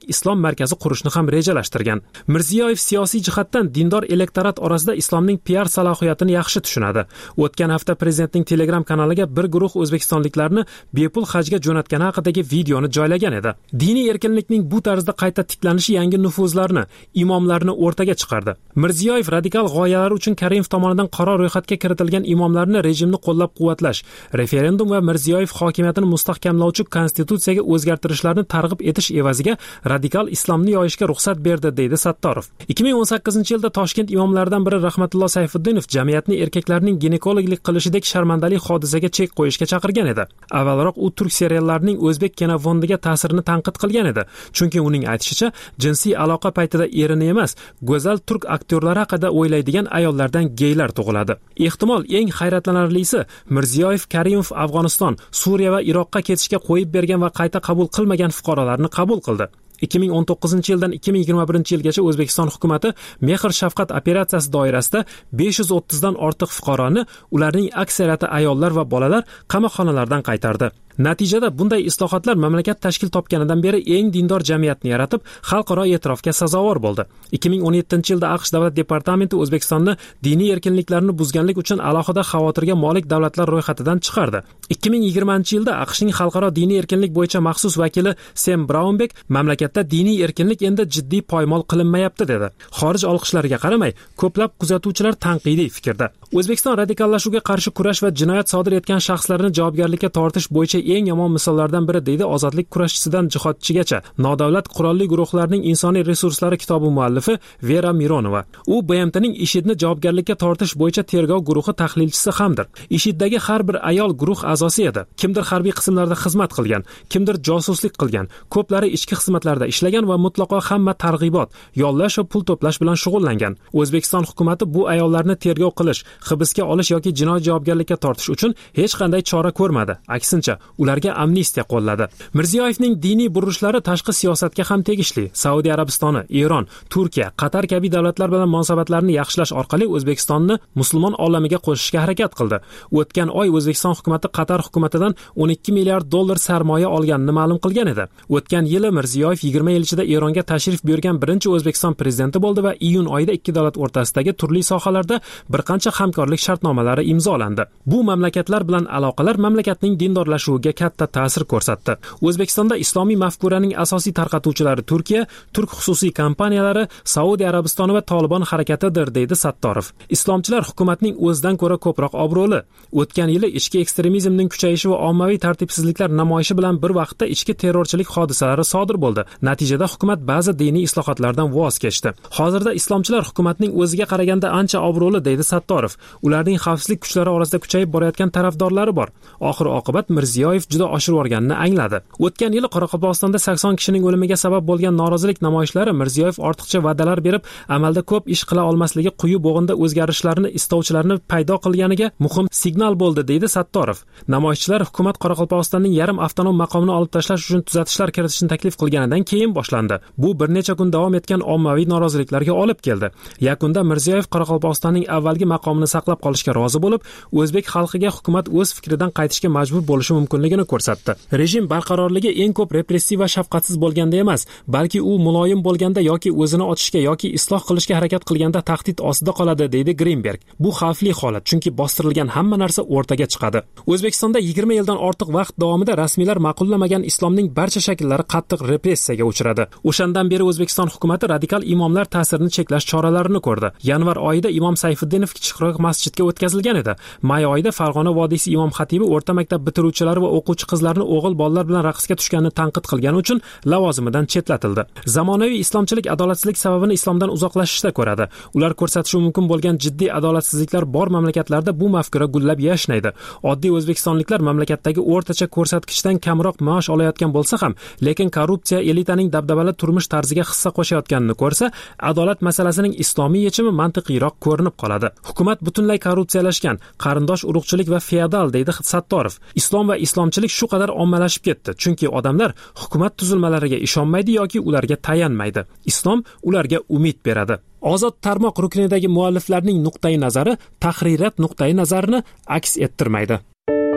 islom markazi qurishni ham rejalashtirgan. Mirziyoyev siyosiy jihatdan dindor elektorat orasida islomning P R salohiyatini yaxshi tushunadi. O'tgan hafta prezidentning Telegram kanaliga bir guruh o'zbekistonliklarni bepul hajga jo'natgani haqidagi videoni joylagan edi. Diniy erkinlikning bu tarzda qayta tiklanishi yangi nufuzlarni, imomlarni o'rtaga chiqardi. Mirziyoyev radikal g'oyalari uchun Karimov tomonidan qaror ro'yxatga kiritilgan imomlarni rejimni qo'llab-quvvatlash, referendum va Mirziyoyev hokimiyatini mustahkamlovchi konstitutsiyaga o'zgartirishlarni targ'ib etish evaziga radikal islomni yoyishga ruxsat berdi, deydi Sattorov. ikki ming o'n sakkizinchi yilda Toshkent imomlaridan biri Rahmatulloh Sayfiddinov jamiyatni erkaklarning ginekologlik qilishidek sharmandali hodisaga chek qo'yishga chaqirgan edi. Avvalroq u turk seriallarining o'zbek kinofondiga ta'sirini tanqid qilgan edi. Chunki uning aytishicha, jinsiy aloqa paytida erini emas, go'zal turk aktyorlari haqida o'ylaydigan ayollardan geylar tug'iladi. Ehtimol eng hayratlanarlisi, Mirziyoyev Karimov Afg'oniston, Suriya va Iroqqa ketishga qo'yib bergan va qayta qabul qilmagan fuqarolarni qabul qildi. ikki ming o'n to'qqizinchi yildan ikki ming yigirma birinchi yilgacha O'zbekiston hukumatı Mehr shafqat operatsiyasi doirasida besh yuz o'ttizdan ortiq fuqaroni, ularning aksariyati ayollar va bolalar qamoqxonalardan qaytardi. Natijada bunday islohotlar mamlakat tashkil topganidan beri eng dindor jamiyatni yaratib, xalqaro e'tirofga sazovor bo'ldi. ikki ming o'n yettinchi yilda AQSh davlat departamenti O'zbekistonni diniy erkinliklarni buzganlik uchun alohida xavotirga molik davlatlar ro'yxatidan chiqardi. ikki ming yigirmanchi yilda AQShning xalqaro diniy erkinlik bo'yicha maxsus vakili Sam Braunbek mamlakatda diniy erkinlik endi jiddiy poymol qilinmayapti dedi. Xorij olqishlariga qaramay, ko'plab kuzatuvchilar tanqidiy fikrda. O'zbekiston radikallashuvga qarshi kurash va jinoyat sodir etgan shaxslarni javobgarlikka tortish bo'yicha eng yomon misollardan biri, deydi ozodlik kurashchisidan jihodchigacha nodavlat qurolli guruhlarning insoniy resurslari kitobi muallifi Vera Mironova. U B M T'ning IShIDni javobgarlikka tortish bo'yicha tergov guruhi tahlilchisi hamdir. IShIDdagi har bir ayol guruh a'zosi edi. Kimdir harbiy qismlarda xizmat qilgan, kimdir josuslik qilgan, ko'plari ichki xizmatlarda ishlagan va mutlaqo hamma targ'ibot, yollash va pul to'plash bilan shug'ullangan. O'zbekiston hukumatı bu ayollarni tergov qilish, hibsga olish yoki jinoiy javobgarlikka tortish uchun hech qanday chora ko'rmadi. Aksincha, ularga amnistiya qo'lladi. Mirziyoyevning diniy burishlari tashqi siyosatga ham tegishli. Saudiya Arabistoni, Eron, Turkiya, Qatar kabi davlatlar bilan munosabatlarni yaxshilash orqali O'zbekistonni musulmon olamiga qo'shishga harakat qildi. O'tgan oy O'zbekiston hukumatı Qatar hukumatidan o'n ikki milliard dollar sarmoya olganini ma'lum qilgan edi. O'tgan yili Mirziyoyev yigirma yil ichida Eronga tashrif buyurgan birinchi O'zbekiston prezidenti bo'ldi va iyun oyida ikki davlat o'rtasidagi turli sohalarda bir qancha hamkorlik shartnomalari imzolandi. Bu mamlakatlar bilan aloqalar mamlakatning dindorlashuviga katta ta'sir ko'rsatdi. O'zbekistonda islomiy mafkuraning asosiy tarqatuvchilari Turkiya, turk xususiy kompaniyalari, Saudiya Arabistoni va Tolibon harakatidir, deydi Sattorov. Islomchilar hukumatning o'zidan ko'ra ko'proq obro'li. O'tgan yili ichki ekstremizmning kuchayishi va ommaviy tartibsizliklar namoyishi bilan bir vaqtda ichki terrorchilik hodisalari sodir bo'ldi. Natijada hukumat ba'zi diniy islohotlardan voz kechdi. Hozirda islomchilar hukumatning o'ziga qaraganda ancha obro'li, deydi Sattorov. Ularning xavfsizlik kuchlari orasida kuchayib borayotgan tarafdorlari bor. Oxir oqibat Mirziyoyev juda oshirib o'rganini angladi. O'tgan yili Qoraqalpog'istonda sakson kishining o'limiga sabab bo'lgan norozilik namoyishlari Mirziyoyev ortiqcha va'dalar berib, amalda ko'p ish qila olmasligi quyi bo'g'inda o'zgarishlarni istovchilarni paydo qilganiga muhim signal bo'ldi, deydi Sattorov. Namoyishchilar hukumat Qoraqalpog'istonning yarim avtonom maqomini olib tashlash uchun tuzatishlar kiritishni taklif qilganidan keyin boshlandi. Bu bir necha kun davom etgan ommaviy noroziliklarga olib keldi. Yakunda Mirziyoyev Qoraqalpog'istonning avvalgi maqomini saqlab qolishga rozi bo'lib, o'zbek xalqiga hukumat o'z fikridan qaytishga majbur bo'lishi mumkinligini ko'rsatdi. Rejim barqarorligi eng ko'p repressiv va shafqatsiz bo'lganda emas, balki u muloyim bo'lganda yoki o'zini ochishga yoki isloh qilishga harakat qilganda tahdid ostida qoladi, deydi Greenberg. Bu xavfli holat, chunki bostirilgan hamma narsa o'rtaga chiqadi. O'zbekistonda yigirma yildan ortiq vaqt davomida rasmiylar ma'qullamagan islomning barcha shakllari qattiq repressiyaga uchradi. O'shandan beri O'zbekiston hukumatı radikal imomlar ta'sirini cheklash choralarini ko'rdi. Yanvar oyida Imom Sayfiddinov kichikroq masjidga o'tkazilgan edi. May oyida Farg'ona vodiysi imom xatibi o'rta maktab bitiruvchilari va o'quvchi qizlarni o'g'il bolalar bilan raqsga tushganini tanqid qilgani uchun lavozimidan chetlatildi. Zamonaviy islomchilik adolatsizlik sababini islomdan uzoqlashishda ko'radi. Ular ko'rsatishi mumkin bo'lgan jiddiy adolatsizliklar bor mamlakatlarda bu mafkura gullab yashnaydi. Oddiy o'zbekistonliklar mamlakatdagi o'rtacha ko'rsatkichdan kamroq maosh olayotgan bo'lsa ham, lekin korrupsiya elitaning dabdabali turmush tarziga hissa qo'shayotganini ko'rsa, adolat masalasining islomiy yechimi mantiqiyroq ko'rinib qoladi. Hukumat butunlay korrupsiyalashgan, qarindosh urug'chilik va feodal, deydi Sattorov. Islom va islomchilik shu qadar ommalashib ketdi, chunki odamlar hukumat tuzilmalariga ishonmaydi yoki ularga tayanmaydi. Islom ularga umid beradi. Ozod tarmoq ruknidagi mualliflarning nuqtai nazari tahririyat nuqtai nazarini aks ettirmaydi.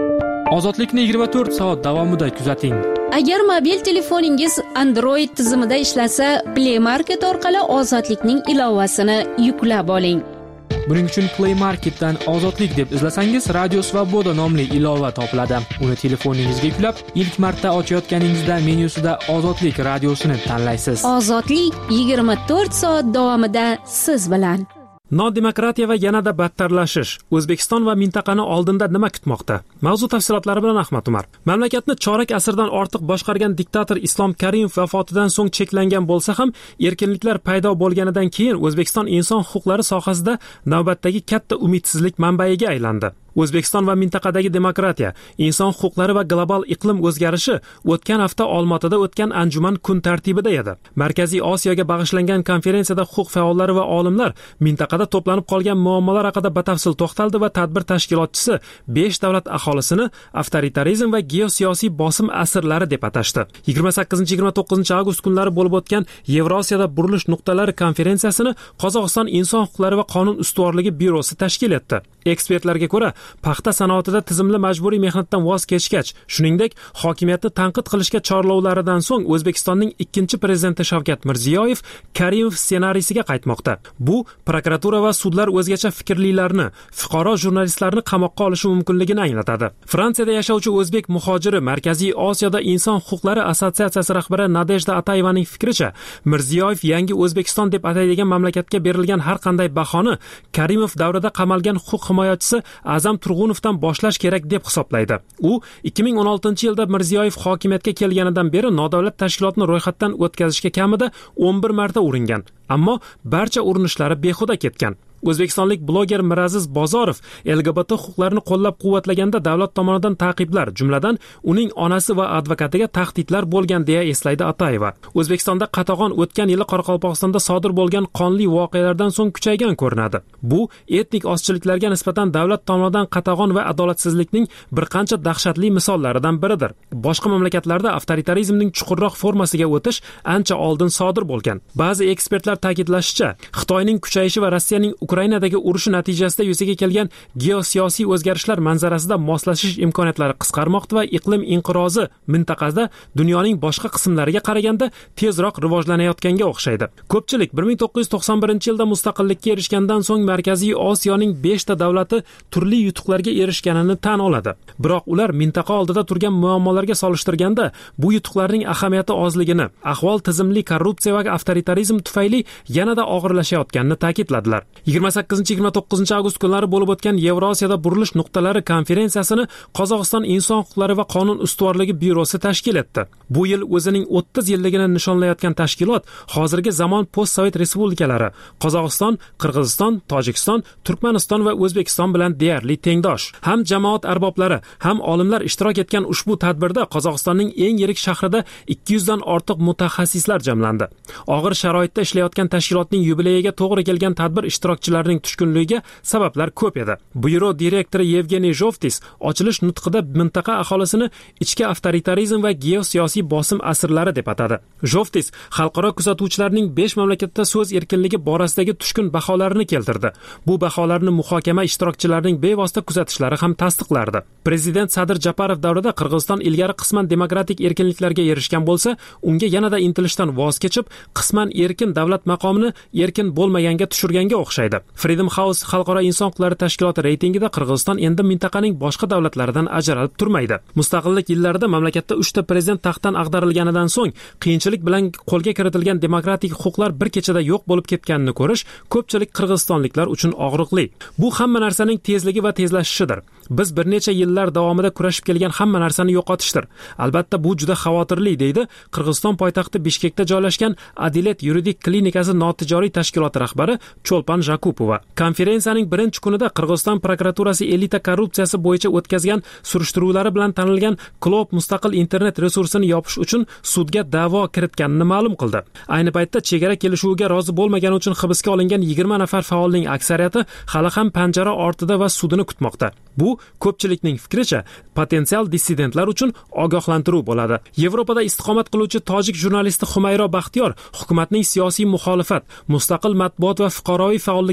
Ozodlikni yigirma to'rt soat davomida kuzating. Agar mobil telefoningiz Android tizimida ishlasa, Play Market orqali Ozodlikning ilovasini yuklab oling. Buning uchun Play Marketdan Ozodlik deb izlasangiz, Radio Svoboda nomli ilova topiladi. Uni telefoningizga yuklab, ilk marta ochayotganingizda menyusida Ozodlik radiosini tanlaysiz. Ozodlik yigirma to'rt soat davomida siz bilan. Nodemokratiya va yanada battarlashish. O'zbekiston va mintaqani oldinda nima kutmoqda? Mavzu tafsilotlari bilan Ahmad Umar. Mamlakatni chorak asrdan ortiq boshqargan diktator Islom Karimov vafotidan so'ng cheklangan bo'lsa ham, erkinliklar paydo bo'lganidan keyin O'zbekiston inson huquqlari sohasida navbatdagi katta umidsizlik manbaiga aylandi. O'zbekiston va mintaqadagi demokratiya, inson huquqlari va global iqlim o'zgarishi o'tgan hafta Olmaotada o'tgan anjuman kun tartibida edi. Markaziy Osiyoga bag'ishlangan konferensiyada huquq faollari va olimlar mintaqada to'planib qolgan muammolar haqida batafsil to'xtaldi va tadbir tashkilotchisi besh davlat aholisini avtoritarizm va geosiyosiy bosim asrlari deb atashdi. yigirma sakkizinchi yigirma to'qqizinchi avgust kunlari bo'lib o'tgan Yevrosiyada burilish nuqtalari konferensiyasini Qozog'iston inson huquqlari va qonun ustuvorligi byurosi tashkil etdi. Ekspertlarga ko'ra, paxta sanoatida tizimli majburiy mehnatdan voz kechgach, shuningdek, hokimiyatni tanqid qilishga chorlovlaridan so'ng O'zbekistonning ikkinchi prezidenti Shavkat Mirziyoyev Karimov ssenariysiga qaytmoqda. Bu prokuratura va sudlar o'zgacha fikrlilarni, fuqaro jurnalistlarni qamoqqa olishi mumkinligini anglatadi. Fransiyada yashovchi o'zbek muhojiri Markaziy Osiyoda inson huquqlari assotsiatsiyasi rahbari Nadejda Atayevaning fikricha, Mirziyoyev yangi O'zbekiston deb ataydigan mamlakatga berilgan har qanday bahoni Karimov davrida qamalgan huquq himoyachisi Azam Turg'unovdan boshlash kerak deb hisoblaydi. U ikki ming o'n oltinchi yilda Mirziyoyev hokimiyatga kelganidan beri nodavlat tashkilotni ro'yxatdan o'tkazishga kamida o'n bir marta uringan, ammo barcha urinishlari behuda ketgan. O'zbekistonlik bloger Miraziz Bozorov L G B T huquqlarini qo'llab-quvvatlaganda davlat tomonidan ta'qiblar, jumladan uning onasi va advokatiga tahdidlar bo'lgan deya eslaydi Atayeva. O'zbekistonda qatag'on o'tgan yili Qoraqalpog'istonda sodir bo'lgan qonli voqealardan so'ng kuchaygan ko'rinadi. Bu etnik ozchiliklarga nisbatan davlat tomonidan qatag'on va adolatsizlikning bir qancha dahshatli misollaridan biridir. Boshqa mamlakatlarda avtoritarizmning chuqurroq formasiga o'tish ancha oldin sodir bo'lgan. Ba'zi ekspertlar ta'kidlashicha, Xitoyning kuchayishi va Rossiyaning Ukrainadagi urushi natijasida yuzaga kelgan geosiyosiy o'zgarishlar manzarasida moslashish imkoniyatlari qisqarmoqda va iqlim inqirozi mintaqada dunyoning boshqa qismlariga qaraganda tezroq rivojlanayotganga o'xshaydi. Ko'pchilik bir ming to'qqiz yuz to'qson birinchi yilda mustaqillikka erishgandan so'ng Markaziy Osiyoning besh ta davlati turli yutuqlarga erishganini tan oladi. Biroq ular mintaqa oldida turgan muammolarga solishtirganda bu yutuqlarning ahamiyati ozligini, ahvol tizimli korrupsiya va avtoritarizm tufayli yanada og'irlashayotganini ta'kidladilar. yigirma sakkizinchi yigirma to'qqizinchi avgust kunlari bo'lib o'tgan Yevrosiyada burilish nuqtalari konferensiyasini Qozog'iston inson huquqlari va qonun ustuvorligi byurosi tashkil etdi. Bu yil o'zining o'ttiz yilligini nishonlayotgan tashkilot hozirgi zamon post-sovet respublikalari Qozog'iston, Qirg'iziston, Tojikiston, Turkmaniston va O'zbekiston bilan deyarli tengdosh. Ham jamoat arboblari, ham olimlar ishtirok etgan ushbu tadbirda Qozog'istonning eng yirik shahrida ikki yuz dan ortiq mutaxassislar jamlandi. Og'ir sharoitda ishlayotgan tashkilotning yubileyiga to'g'ri kelgan tadbir ishtirokchilarining tushkunligiga sabablar ko'p edi. Byuro direktori Yevgeniy Jovtis ochilish nutqida mintaqa aholisini ichki avtoritarizm va geosiyosiy bosim asrlari deb atadi. Jovtis xalqaro kuzatuvchilarning besh mamlakatda so'z erkinligi borasidagi tushkun baholarini keltirdi. Bu baholarni muhokama ishtirokchilarining bevosita kuzatishlari ham tasdiqlardi. Prezident Sadir Japarov davrida Qirg'iziston ilgari qisman demokratik erkinliklarga erishgan bo'lsa, unga yanada intilishdan voz kechib, qisman erkin davlat maqomini erkin bo'lmaganga tushirganga o'xshaydi. Freedom House xalqaro inson huquqlari tashkiloti reytingida Qirg'iziston endi mintaqaning boshqa davlatlaridan ajralib turmaydi. Mustaqillik yillarida mamlakatda uchta prezident taxtdan ag'darilganidan so'ng qiyinchilik bilan qo'lga kiritilgan demokratik huquqlar bir kechada yo'q bo'lib ketganini ko'rish ko'pchilik qirg'izistonliklar uchun og'riqli. Bu hamma narsaning tezligi va tezlashishidir. Biz bir necha yillar davomida kurashib kelgan hamma narsani yo'qotishdir. Albatta bu juda xavotirli, deydi Qirg'iziston poytaxti Bishkekda joylashgan Adilet yuridik klinikasi notijoriy tashkiloti rahbari Cho'lpan Jakupova. Konferensiyaning birinchi kunida Qirg'iziston prokuraturasi elita korrupsiyasi bo'yicha o'tkazgan surishtiruvlari bilan tanilgan Klob mustaqil internet resursini yopish uchun sudga da'vo kiritganini ma'lum qildi. Ayni paytda chegara kelishuviga rozi bo'lmagani uchun hibsga olingan yigirma nafar faolning aksariyati hali ham panjara ortida va sudini kutmoqda. Bu ko'pchilikning fikricha potensial dissidentlar uchun ogohlantiruv bo'ladi. Yevropada istiqomat qiluvchi tojik jurnalisti Humayro Baxtiyor hukumatning siyosiy muxolifat, mustaqil matbuot va fuqaroviy faollik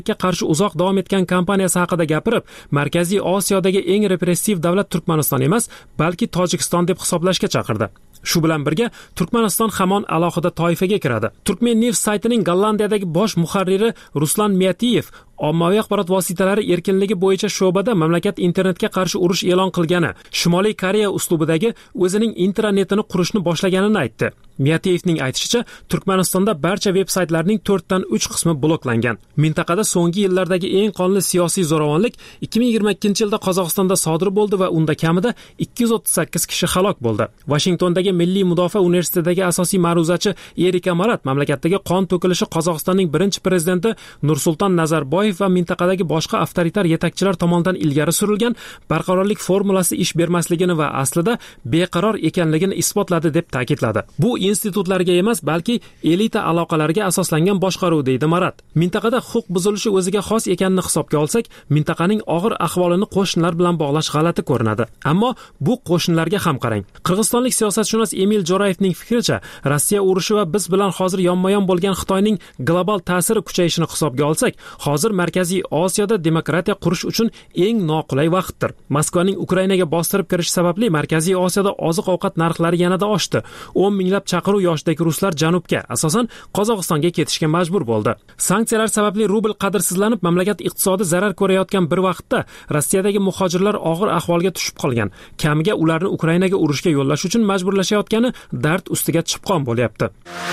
kambag'allikka qarshi uzoq davom etgan kampaniyasi haqida gapirib, Markaziy Osiyodagi eng repressiv davlat Turkmaniston emas, balki Tojikiston deb hisoblashga chaqirdi. Shu bilan birga Turkmaniston hamon alohida toifaga kiradi. Turkmen News saytining Gollandiyadagi bosh muharriri Ruslan Miyatiyev ommaviy axborot vositalari erkinligi bo'yicha sho'bada mamlakat internetga qarshi urush e'lon qilgani, Shimoliy Koreya uslubidagi o'zining internetini qurishni boshlaganini aytdi. Miyatiyevning aytishicha, Turkmanistonda barcha veb-saytlarning to'rtdan uch qismi bloklangan. Mintaqada so'nggi yillardagi eng qonli siyosiy zo'ravonlik ikki ming yigirma ikkinchi yilda Qozog'istonda sodir bo'ldi va unda kamida ikki yuz o'ttiz sakkiz kishi halok bo'ldi. Washingtondagi Milliy mudofaa universitetidagi asosiy ma'ruzachi Erika Marat mamlakatdagi qon to'kilishi Qozog'istonning birinchi prezidenti Nursulton Nazarboyev va mintaqadagi boshqa avtoritar yetakchilar tomonidan ilgari surilgan barqarorlik formulasi ish bermasligini va aslida beqaror ekanligini isbotladi deb ta'kidladi. Bu institutlarga emas, balki elita aloqalariga asoslangan boshqaruv, deydi Marat. Mintaqada huquq buzilishi o'ziga xos ekanini hisobga olsak, mintaqaning og'ir ahvolini qo'shnilar bilan bog'lash g'alati ko'rinadi. Ammo bu qo'shnilarga ham qarang. Qirg'izistonlik siyosatshunos Emil Jo'rayevning fikricha, Rossiya urushi va biz bilan hozir yonma-yon bo'lgan Xitoyning global ta'siri kuchayishini hisobga olsak, hozir Markaziy Osiyoda demokratiya qurish uchun eng noqulay vaqtdir. Moskvaning Ukrainaga bostirib kirishi sababli Markaziy Osiyoda oziq-ovqat narxlari yanada oshdi. o'n minglab chaqiruv yoshidagi ruslar janubga, asosan Qozog'istonga ketishga majbur bo'ldi. Sanksiyalar sababli rubl qadrsizlanib, mamlakat iqtisodi zarar ko'rayotgan bir vaqtda Rossiyadagi muhojirlar og'ir ahvolga tushib qolgan. Kamiga ularni Ukrainaga urushga yo'llash uchun majburlashayotgani dard ustiga chipqon bo'lyapti.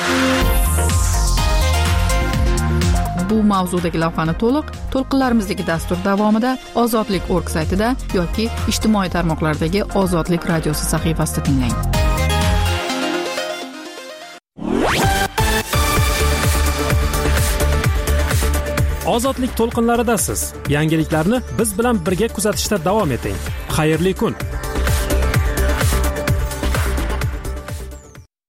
Bu mavzudagi lavhani to'liq to'lqinlarimizdagi dastur davomida ozodlik точка org saytida yoki ijtimoiy tarmoqlardagi Ozodlik radiosi sahifasida tinglang. Ozodlik to'lqinlaridasiz. Yangiliklarni biz bilan birga kuzatishda davom eting. Xayrli kun.